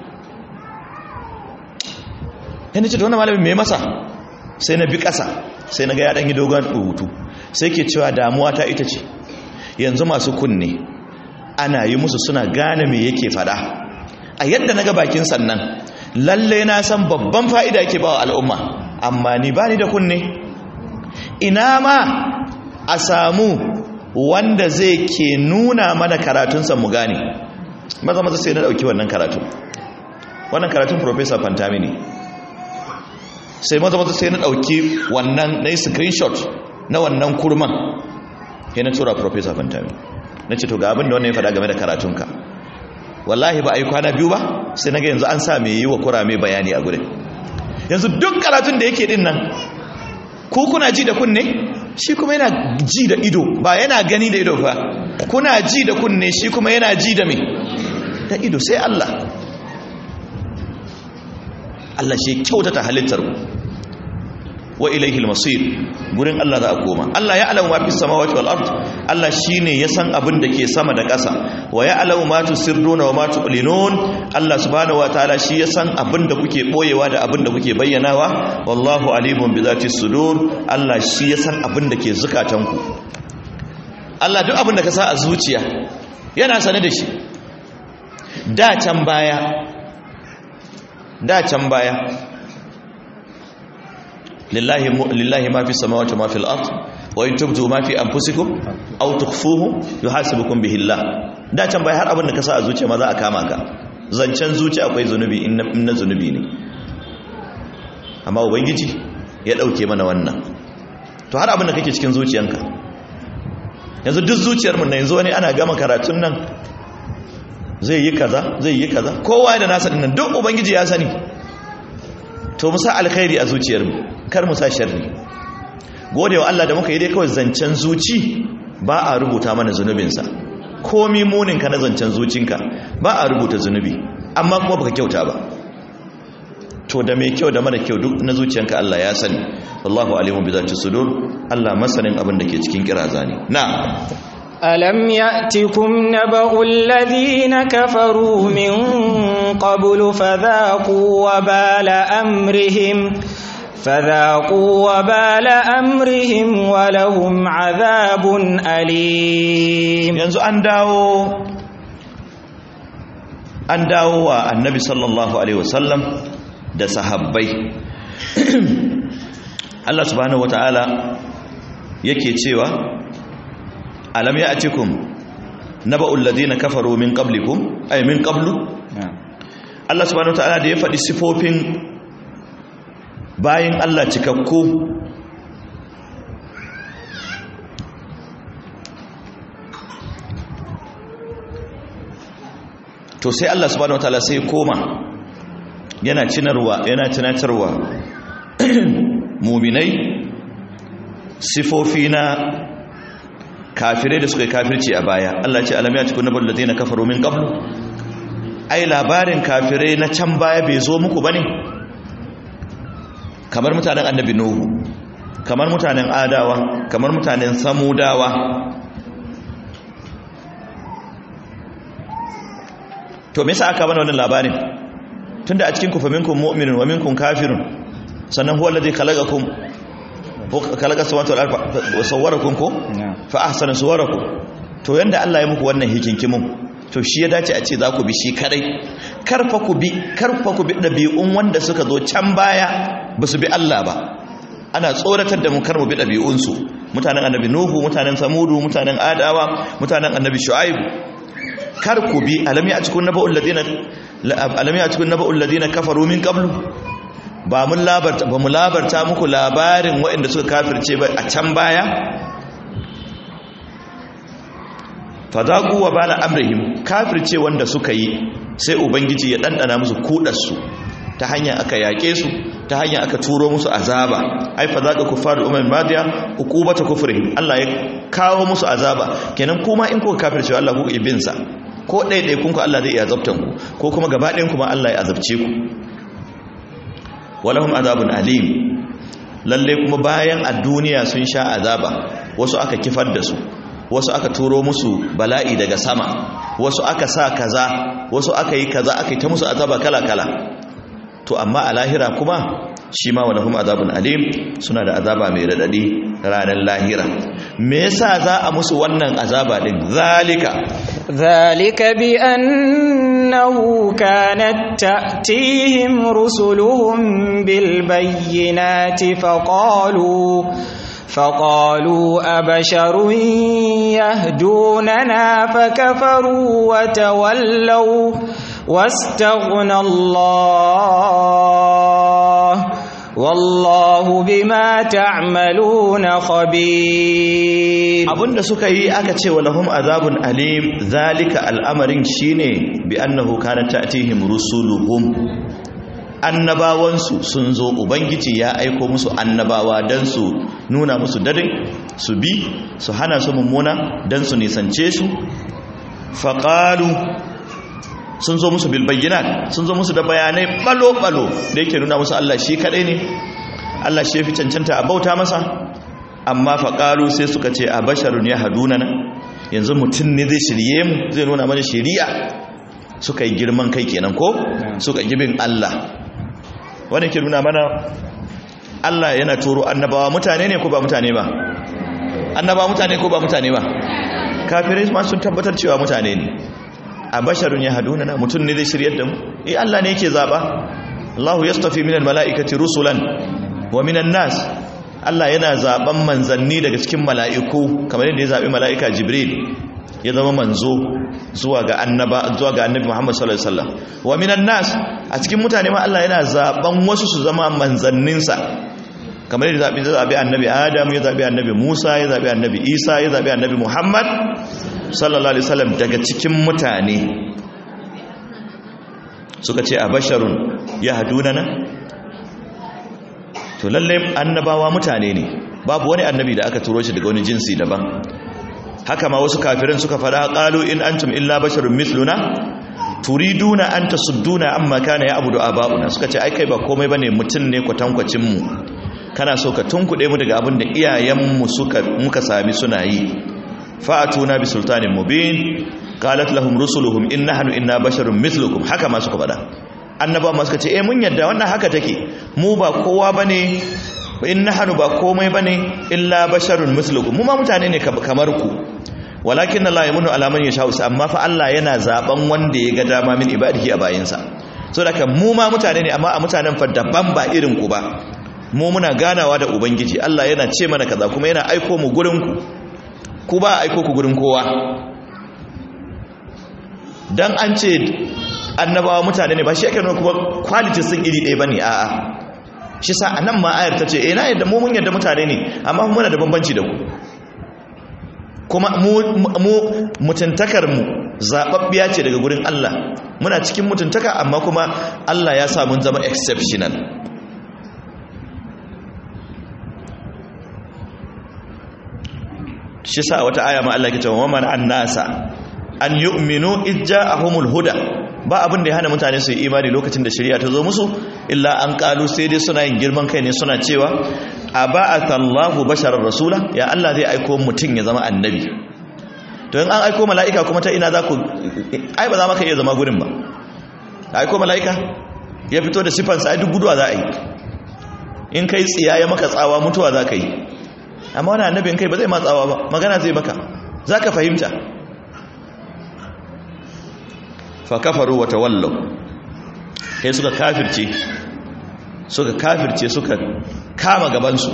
ya ni ce to wannan malamin me masa sai na bi ƙasa sai na ga ya ɗanyi dogon rubutu sai ke cewa damuwa ta ita ce yanzu masu kunne ana yi musu suna gane me yake fada a yadda na ga bakin sannan lalle na san babban fa'ida yake ba wa al'umma amma ni ba ni da kunne ina ma a samu wanda zai ke nuna mana karatunsa mu gane maza sai na ɗauki wannan karatun Professor Fantami ne sai maza sai na ɗauki wannan na yi screenshot na wannan kurman ya na tura Professor Fantami na ce to ga abin da wannan ya faɗa game da karatunka wallahi ba a yi kwana biyu ba sai na ga yanzu an sa mai yi wa kurame bayani a gudun yanzu duk karatun da yake din nan ku kuna ji da kunne shi kuma yana ji da ido ba yana gani da ido ba kuna ji da kunne shi kuma yana ji da me da ido sai Allah shi kyautata halittar ku wa ilaihi al-masir gurin Allah za a koma Allah ya alamu ma fi samawati wal ard Allah shine ya san abin da ke sama da ƙasa wa ya alamu ma tusirruna wa ma tuqlinun Allah subhanahu wataala shi ya san abin da kuke boyewa da abin da kuke bayyanawa wallahu alimun bi zati sudur Allah shi ya san abin da ke zukatanku Allah duk abin da ka sa a zuciya yana sane da shi da can baya lillahi ma fi samawati ma fil ard wa in tubdu ma fi anfusikum aw tukhfuhu yuhasibukum bihi Allah da can bai har abin da ka sa a zuciya ma za a kama ka zancen zuciya akwai zunubi in na zunubi ne amma ubangiji ya dauke mana wannan to har abin da kake cikin zuciyanka yanzu duk zuciyar mu yanzu wani ana gama karatun nan zai yi kaza kowa da nasa dinnan duk ubangiji ya sani to musa alkhairi a zuciyar mu kar mu sa sharri godewa Allah da muka yi dai kawai zancen zuci ba a rubuta mana zunubinsa komi muninka na zancen zucinka ba a rubuta zunubi amma kuma baka kyauta ba to da mai kyau da mara kyau duk na zuciyanka Allah ya sani wallahu alimu bi zati sudur Allah masanin abin da ke cikin kiraza ne na'am ألم يأتكم نبأ الذين كفروا من قبل فذاقوا وبال أمرهم ولهم عذاب أليم yanzu an dawo wa annabi sallallahu alaihi wasallam da sahabbai Allah subhanahu wataala yake cewa alam ya'tikum naba'ul ladina kafaru min qablikum ay min qablu Allah subhanahu wataala da ya faɗi sifofin bayin Allah cikakku to sai Allah subhanahu wataala sai koma yana tunatarwa mu'minai sifofi na kafirai da suka yi kafirci a baya. Allah ce alam ya'tikum nabul ladina kafaru min qablu, ai labarin kafirai na can baya bai zo muku bane, kamar mutanen annabi nuhu, kamar mutanen adawa, kamar mutanen samudawa. To me yasa aka bana wannan labarin? Tunda a cikin ku fa minkum mu'minun wa minkum kafirun, sannan huwa alladhi khalaqakum khalaqa samawati wal arda wa sawwarakum ko fa ahsana suwarakum. To yanda Allah ya muku wannan hikinkimin, to shi ya dace a ce za ku bi shi kadai, karfa ku bi dabi'un wanda suka zo can baya ba su bi Allah ba. Ana tsoratar da mu kar mu bi dabi'unsu, mutanen annabi nuhu, mutanen samudu, mutanen adawa, mutanen annabi shu'aib. Kar ku bi alam ya'tikum naba'ul ladina kafaru min qablu, ba mu labarta muku labarin waɗanda suka kafirce ba a can baya. Fadaku wa bala amrihim, kafirce wanda suka yi sai ubangiji ya dandana musu kudarsu, ta hanyar aka yake su, ta hanyar aka turo musu azaba. Ai fadaka kufar umman madiya uqubata kufrihim, Allah ya kawo musu azaba. Kenan kuma in kuka kafirce Allah ku ibin sa, ko ɗaiɗaikun ku Allah zai iya azabtan ku, ko kuma gaba ɗayan kuma Allah ya azabce ku. Walahum azabun alim, lalle kuma bayan a duniya sun sha azaba, wasu aka kifar da su, wasu aka turo musu bala'i daga sama, wasu aka sa kaza, wasu aka yi kaza, aka yi ta musu azaba kala-kala. To amma a lahira kuma shi ma walahum azabun alim, suna da azaba mai radadi ranar lahira. Me yasa za a musu wannan azaba din? Zalika bi annahu kanat ta'tihim rusuluhum bil bayyinati فقالوا أبشر يهدوننا فكفروا وتولوا واستغنى الله والله بما تعملون خبير. abinda suka yi aka ce walahum azabun alim, zalika al'amarin shine bi annahu kanat ta'tihim rusuluhum, annabawansu sun zo, ubangiji ya aiko musu annabawa don su nuna musu dare, su bi, su hana su mummuna, don su nisance su. faƙalu, sun zo musu bilbayyinat, sun zo musu da bayanai balo-balo da yake nuna musu Allah shi kaɗai ne, Allah shi ya fi cancanta a bauta masa. Amma faƙalu sai suka ce a basharun ya haduna na, yanzu mutum ne zai shirye mu, zai nuna mana shiri'a. Suka yi girman kai kenan ko suka gibin Allah. Wani ke nuna mana Allah yana turo annabawa mutane ne ko ba mutane ba? Annabawa mutane ko ba mutane ba? Kafirai ma sun tabbatar cewa mutane ne. A basharun ya haduna na, mutum ne zai shiryar da mu. Allah ne yake zaba. Allahu yastafi minal mala'ikati rusulan wa minan nas. Allah yana zaben manzanni daga cikin mala'iku, kamar yadda ya zabi mala'ika Jibril ya zama manzo zuwa ga annabi Muhammad sallallahu alaihi wasallam. Wa minan nas, a cikin mutane ma Allah yana zaben wasu su zama manzanninsa, kamar yadda ya zabi annabi Adam, ya zabi annabi Musa, ya zabi annabi Isa, ya zabi annabi Muhammad sallallahu alaihi wasallam daga cikin mutane. Suka ce a basharun yahdunana, to lalle annabawa mutane ne, babu wani annabi da aka turo shi daga wani jinsi daban. Haka ma wasu kafirin suka fada, qalu in antum illa basharun mithluna turiduna an tasudduna amma kana ya'budu aba'una. Suka ce ai kai ba komai bane, mutun ne kwatankwacin mu, kana so ka tunkude mu daga abin da iyayen mu muka sami suna yi. Fa'atuna bi sultanin mubin, qalat lahum rusuluhum in nahnu illa basharun mithlukum. Haka ma suka fada, annaba ma suka ce mun yadda wannan haka take, mu ba kowa bane, in nahnu ba komai bane illa basharun mithlukum, mu ma mutane ne kamar ku. Walakin Allah ya munu alaman ya sha'u, amma fa Allah yana zaben wanda ya ga dama min ibadihi a bayinsa. So da mu ma mutane ne, amma a mutanen fa daban ba irin ku ba. Mu muna ganawa da ubangiji, Allah yana ce mana kaza kuma yana aiko mu gurin ku ba aiko ku gurin kowa. Dan an ce annabawa mutane ne ba shi yake nuna kuma quality sun iri ɗaya bane, a'a. Shi sa anan ma ayar ta ce na yadda mu mun yadda mutane ne, amma muna da bambanci da ku. Kuma mu mutuntakar mu zababbiya ce daga gurin Allah, muna cikin mutuntaka, amma kuma Allah ya sa mun zama exceptional. shi sa wata aya ma Allah ke cewa man annasa an yu'minu ijja'ahumul huda, ba abin da ya hana mutane su yi imani lokacin da shari'a ta zo musu illa an kalu sai dai suna yin girman kai ne, suna cewa aba'athallahu basharar rasula, ya Allah zai aiko mutum ya zama annabi. To in an aiko mala'ika kuma ta ina za ku, ai ba za maka iya zama gurin ba. Aiko mala'ika ya fito da sifansa, ai duk guduwa za a yi. In kai tsiya ya maka tsawa mutuwa za ka yi. Amma wani annabin kai ba zai ma tsawa ba, magana zai maka, za ka fahimta. Fa kafaru wa tawallaw, kai suka kafirce suka kama gabansu.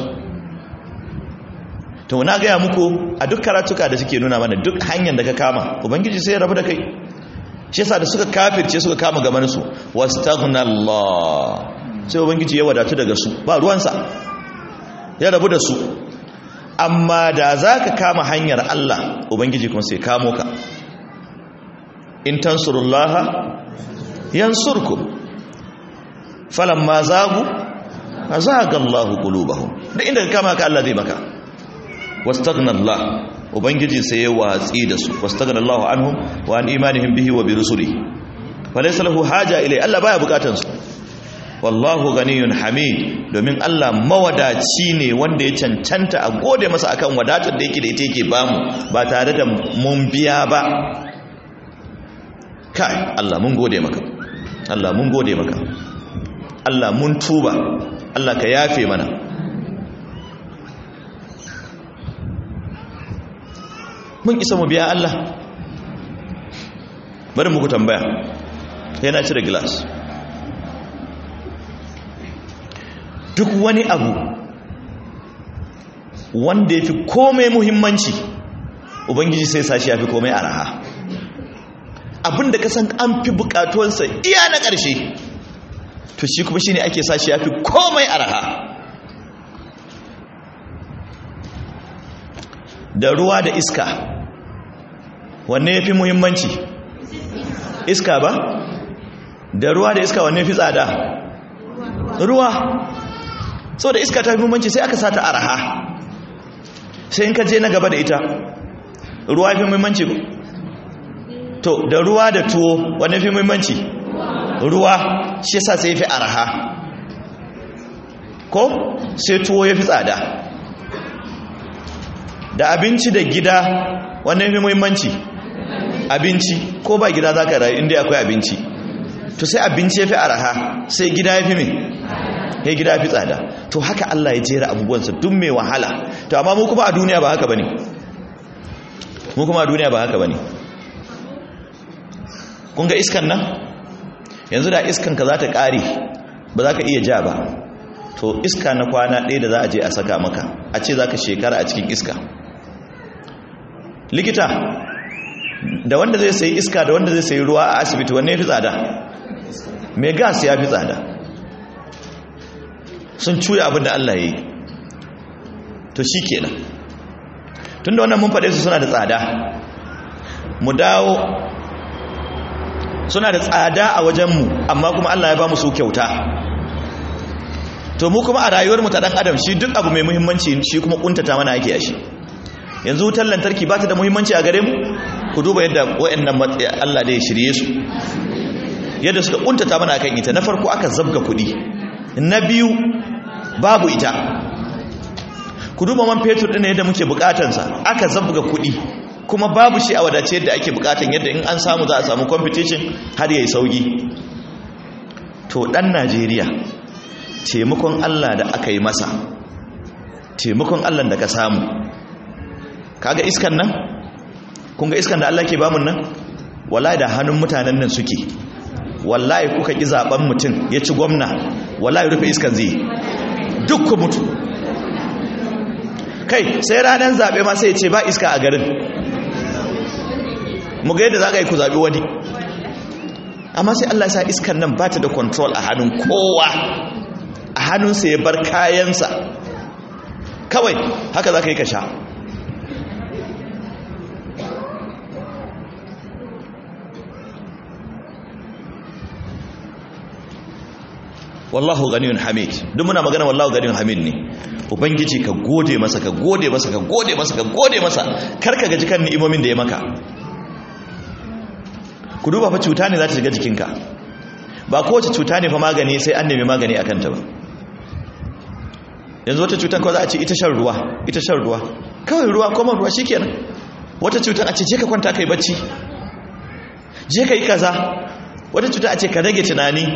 To na gaya muku a duk karatuka da suke nuna mana duk hanyar da ka kama ubangiji sai ya rabu da kai. Shi yasa da suka kafirce suka kama gabansu, wastaghna sai ubangiji ya wadatu daga su, ba ruwansa, ya rabu da su. Amma da za ka kama hanyar Allah ubangiji kuma sai kamo ka. In tansurullaha yansurkum falamma zagu azaga Allahu qulubahum, duk inda ka kama ka Allah zai maka. Wastaghna Allah, ubangiji sai ya watsi da su. Wastaghna Allahu anhum wa an imanihim bihi wa bi rusulihi falaysa lahu haja ilai, Allah baya bukatan su. Wallahu ganiyun hamid, domin Allah mawadaci ne wanda ya cancanta a gode masa akan wadatar da yake da ita yake bamu ba tare da mun biya ba. Kai Allah mun gode maka, Allah mun gode maka, Allah mun tuba, Allah ka yafe mana. Mun isa mu biya Allah? Bari muku tambaya, yana cire glass. Duk wani abu wanda ya fi komai muhimmanci ubangiji sai sashi ya fi komai araha. Abinda ka san an fi bukatuwansa iya na ƙarshe, to shi kuma shine ake sashi ya fi komai araha. Da ruwa da iska, wanne ya fi muhimmanci? Iska ba? Da ruwa da iska wanne ya fi tsada? Ruwa. So da iska ta fi muhimmanci sai aka sata araha. Sai in ka je na gaba da ita, ruwa ya fi muhimmanci. To da ruwa da tuwo wanne fi muhimmanci? Ruwa, shi yasa sai ya fi araha. Ko sai tuwo ya fi tsada. Da abinci da gida wanne fi muhimmanci? Abinci, ko ba gida za ka rayu inda akwai abinci. To sai abinci ya fi araha, sai gida ya fi mai? Ya gida ya fi tsada. To haka Allah ya jera abubuwansa duk mai wahala. To amma mu kuma a duniya ba haka bane. Mu kuma a duniya ba haka bane. Kun ga iskan nan? Yanzu da iskan ka za ta ƙare ba za ka iya ja ba. To iska na kwana ɗaya da za a je a saka maka, a ce za ka shekara a cikin iska. Likita, da wanda zai sayi iska da wanda zai sayi ruwa a asibiti wanne ya fi tsada? Mai gas ya fi tsada. Sun cuya abin da Allah ya yi. To shi kenan. Tun da wannan mun faɗe su suna da tsada, mu dawo, suna da tsada a wajenmu amma kuma Allah ya ba mu su kyauta. To mu kuma a rayuwarmu ta ɗan adam shi duk abu mai muhimmanci shi kuma ƙuntata mana ake yashi. Yanzu wutar lantarki ba ta da muhimmanci a gare mu? Ku duba yadda wa'annan Allah da ya shirye su, yadda suka ƙuntata mana akan ita. Na farko aka zabga kuɗi, na biyu babu ita. Ku duba man fetur ɗin yadda muke buƙatansa, aka zabga kuɗi kuma babu shi a wadace yadda ake buƙatan, yadda in an samu za a samu competition har yayi sauki. To ɗan Najeriya, taimakon Allah da aka yi masa, taimakon Allah da ka samu, kaga iskan nan, kun ga iskan da Allah ke bamun nan, wallahi da hannun mutanen nan suke, wallahi kuka ki zaben mutum ya ci gwamna, wallahi rufe iskan zai duk ku mutu. Kai sai ranar zabe ma sai ya ce ba iska a garin, mu ga yadda za ka yi ku zabi wani. Amma sai Allah ya sa iskan nan ba ta da control a hannun kowa, a hannunsa ya bar kayansa kawai, haka za ka yi ka sha. wallahu ganiyun hamid. Duk muna magana wallahu ganiyun hamid ne. Ubangiji ka gode masa, ka gode masa, ka gode masa, ka gode masa, kar ka gaji kan ni'imomin da ya maka. Ku duba fa cuta ne za ta shiga jikinka, ba kowace cuta ne fa magani sai an nemi magani akan ta ba. Yanzu wata cutar kawai za a ce ita shan ruwa kawai ruwa kuma ruwa shikenan. Wata cutar a ce je ka kwanta kai bacci, je ka yi kaza. Wata cutar a ce ka rage tunani.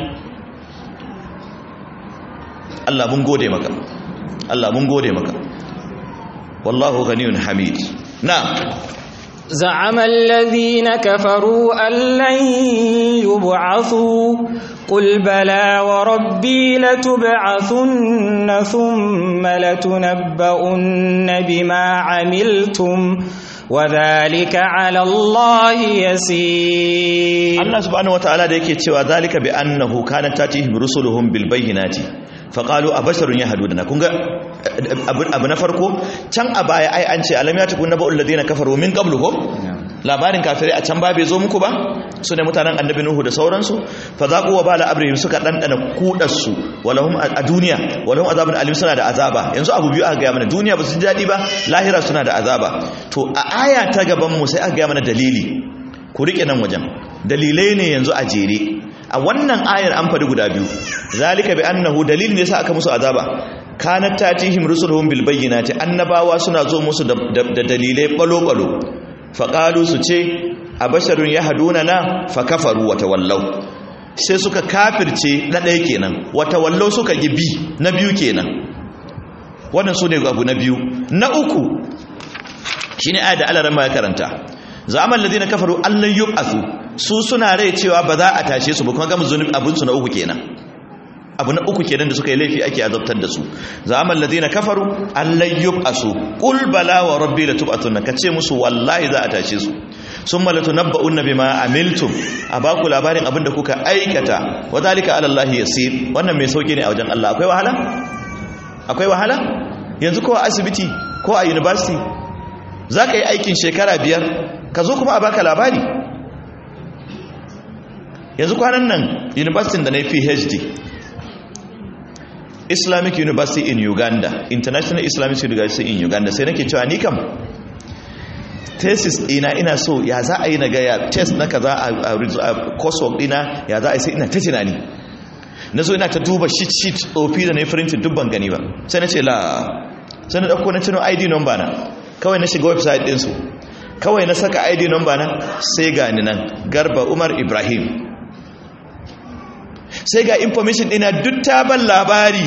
Allah mun gode maka, Allah mun gode maka. Wallahu ghaniyun hamid. Na'am. زعم الذين كفروا أن لن يبعثوا قل بلى وربي لتبعثن ثم لتنبؤن بما عملتم وذلك على الله يسير. الله سبحانه وتعالى da yake cewa zalika bi annahu kanat tatihim rusuluhum bil bayyinati faqalu abasharun yahduna. kun ga abu na farko can a baya ai an ce alam yatukun nabul ladina kafaru min qablu ko labarin kafirai a can ba bai zo muku ba, su ne mutanen annabi nuhu da sauransu. fa zaqu wa bala abrihim, suka dandana kudar su, walahum a duniya walahum azabun alim, suna da azaba. Yanzu abu biyu aka ga mana, duniya ba su ji dadi ba, lahira suna da azaba. To a aya ta gaban mu sai aka ga mana dalili. Ku rike nan wajen dalilai ne yanzu a jere. A wannan ayar an faɗi guda biyu. Zalika bi annahu, dalilin ne yasa aka musu azaba. Kanat tatihim rusuluhum bil bayyinati, annabawa suna zo musu da dalilai balo-balo. Faqalu, su ce abasharun yahduna na fakafaru wa tawallaw, sai suka kafirce na ɗaya kenan, wa tawallaw suka yi bi na biyu kenan. Wannan su ne abu na biyu. Na uku shine ayat da Allah ran ya karanta, zaman ladina kafaru allan yub'athu, su suna rai cewa ba za a tashe su ba, kuma ga zunubi abun su na uku kenan. Abu na uku kenan da suka yi laifi ake azabtar da su. zaman ladina kafaru allan yub'athu qul bala wa rabbi latub'athunna, kace musu wallahi za a tashe su. summa latunabba'unna bima amiltum, abaku labarin abin da kuka aikata. wa zalika ala allahi yasir, wannan mai sauki ne a wajen Allah. Akwai wahala? Akwai wahala? Yanzu ko a asibiti ko a university za ka yi aikin shekara 5 ka zo kuma a baka labari. Yanzu kwanan nan university da na yi PhD, Islamic University in Uganda, International Islamic University in Uganda, sai nake cewa ni kam thesis ina so ya za a yi na gaya test na kaza a coursework dina ya za a yi, sai ina ta tunani. Na zo ina ta duba sheet tsofi da na yi printing dubban gani ba. Sai na ce sai na ɗauko na tuno ID number na, kawai na shiga website ɗinsu, kawai na saka ID number na, sai ga ni nan Garba Umar Ibrahim, sai ga information ɗina duk ta ban labari.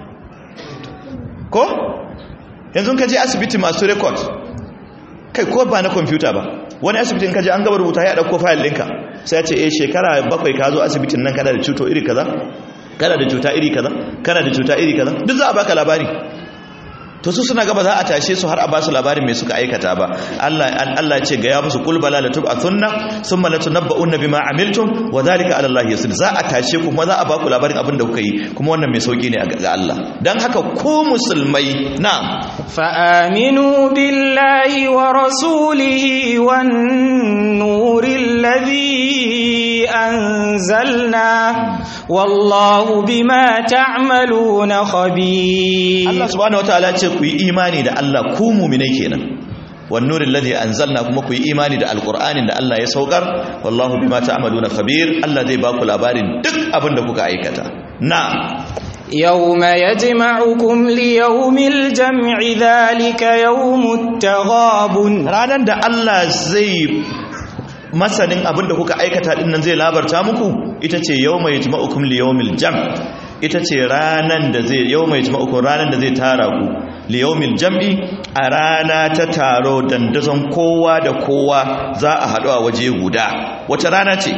Ko yanzu ka je asibiti masu record, kai ko ba na kwamfuta ba, wani asibitin ka je an gaba rubuta ya ɗauko fayil ɗinka, sai ya ce shekara 7 ka zo asibitin nan kana da cuto iri kaza, kana da cuta iri kaza, kana da cuta iri kaza, duk za a baka labari. To su suna gaba za a tashe su har a ba su labarin mai suka aikata ba. Allah ce ga ya musu qul bala latub'athunna thumma latunabba'unna bima amiltum wa dhalika 'ala Allah yasir. Za a tashe ku kuma za a ba ku labarin abin da kuka yi, kuma wannan mai sauki ne ga Allah. Dan haka ku musulmai, na'am, fa aminu billahi wa rasulihi wan nuril ladhi anzalna wallahu bima ta'maluna khabir. Allah subhanahu wataala ce ku yi imani da Allah, ku mu'minai kenan. wan nuril ladhi anzalna, kuma ku yi imani da alqur'anin da Allah ya saukar. wallahu bima ta'maluna khabir, Allah zai ba ku labarin duk abin da kuka aikata. Na'am. يوم يجمعكم ليوم الجمع ذلك يوم التغابن, ranar da Allah zai masanin abin da kuka aikata din nan zai labarta muku, ita ce yawma yajma'ukum liyawmil jam', ita ce ranan da zai yawma yajma'ukum, ranan da zai tara ku liyawmil jam'i, a rana ta taro dandazon kowa da kowa za a haɗu a waje guda. Wace rana ce?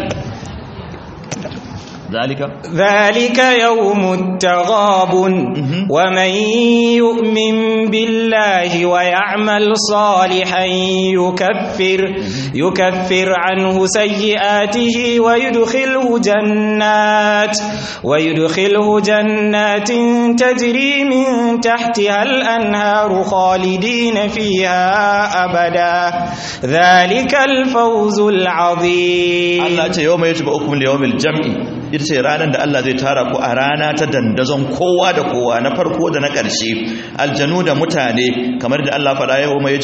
ذلك يوم التغابن ومن يؤمن بالله ويعمل صالحا يكفر عنه سيئاته ويدخله جنات تجري من تحتها الأنهار خالدين فيها أبدا ذلك الفوز العظيم. الله يوم يجمعكم ليوم الجمع، ita ce ranar da Allah zai tara ku a rana ta dandazon kowa da kowa na farko da na ƙarshe aljanu da mutane kamar da Allah faɗa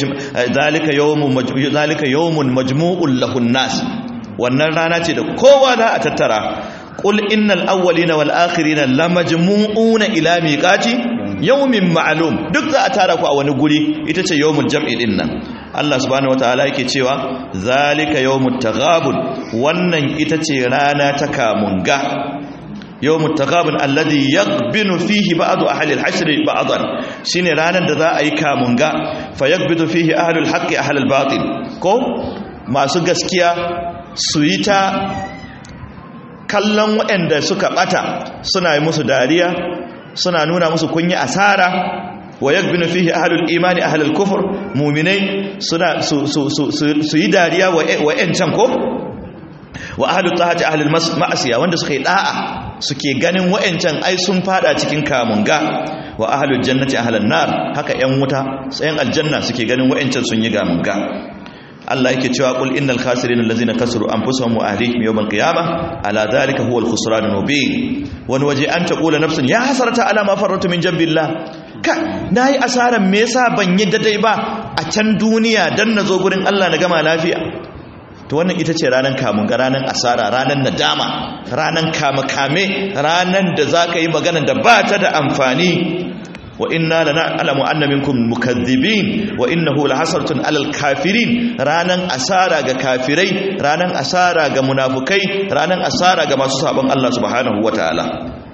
zalika yawmun majmu'un lahun nas wannan rana ce da kowa za a tattara qul innal awwalina wal akhirina lamajmu'una ila miqati yawmin ma'lum duk za a tara ku a wani guri ita ce yawmul jam'i din nan Allah subhanahu wataala yake cewa zalika yawmut taghabun wannan ita ce rana ta kamunga yawmut taghabun alladhi yaqbinu fihi ba'du ahli al-hashr ba'dan shine ranar da za a yi kamunga fa yaqbidu fihi ahli al-haqqi ahli al-batil ko masu gaskiya su yi ta kallon waɗanda suka bata suna yi musu dariya suna nuna musu kunyi asara wa yakbinu fihi ahlul imani ahlul kufr mu'minai suna su yi dariya wa ƴancan ko wa ahlut tahati ahlul ma'asiya wanda suka yi da'a suke ganin wa'ancan ai sun fada cikin kamunga wa ahlul jannati ahlun nar haka ƴan wuta sayan aljanna suke ganin wa'ancan sun yi kamunga Allah yake cewa qul innal khasirin allazina kasaru anfusahum wa ahlihim yawm alqiyamah ala dhalika huwa alkhusran almubin wani waje an taqula nafsun ya hasarata ala ma farratu min jambillah ka nayi asaran me yasa ban yi dadai ba a can duniya dan nazo gurin Allah na gama lafiya to wannan ita ce ranan kamun ga ranan asara ranan nadama ranan kame ranan da zaka yi magana da ba ta da amfani wa inna lana'lamu anna minkum mukaththibin wa innahu lahasratun 'alal kafirin ranan asara ga kafirai ranan asara ga munafukai ranan asara ga masu sabon Allah subhanahu wataala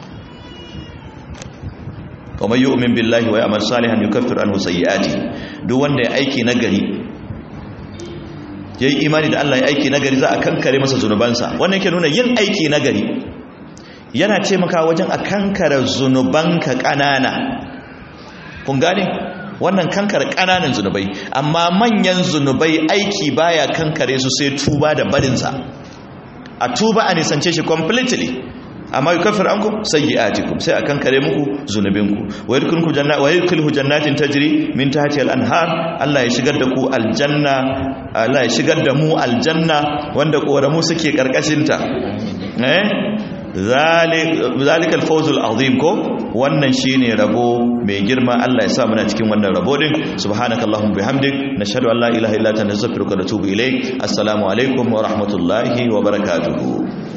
wa may yu'min billahi wa ya'mal salihan yukaffiru anhu sayyi'ati duk wanda ya aiki nagari yayi imani da Allah ya aiki nagari za a kankare masa zunubansa wannan yake nuna yin aiki nagari yana ce maka wajen a kankare zunubanka kanana kun gane wannan kankare kananan zunubai amma manyan zunubai aiki baya kankare su sai tuba da barinsa a tuba a nisance shi completely amma yukaffir ankum sayyi'atikum sai a kankare muku zunubinku wa yadkhuluhu jannatin tajri min tahtiha al-anhar Allah ya shigar da ku aljanna Allah ya shigar da mu aljanna wanda koramu suke karkashin ta zalikal fawzul azim ko wannan shine rabo mai girma Allah ya sa muna cikin wannan rabo din subhanakallahumma bihamdik nashhadu an la ilaha illa anta nastaghfiruka wa natubu ilaik assalamu alaikum wa rahmatullahi wa barakatuh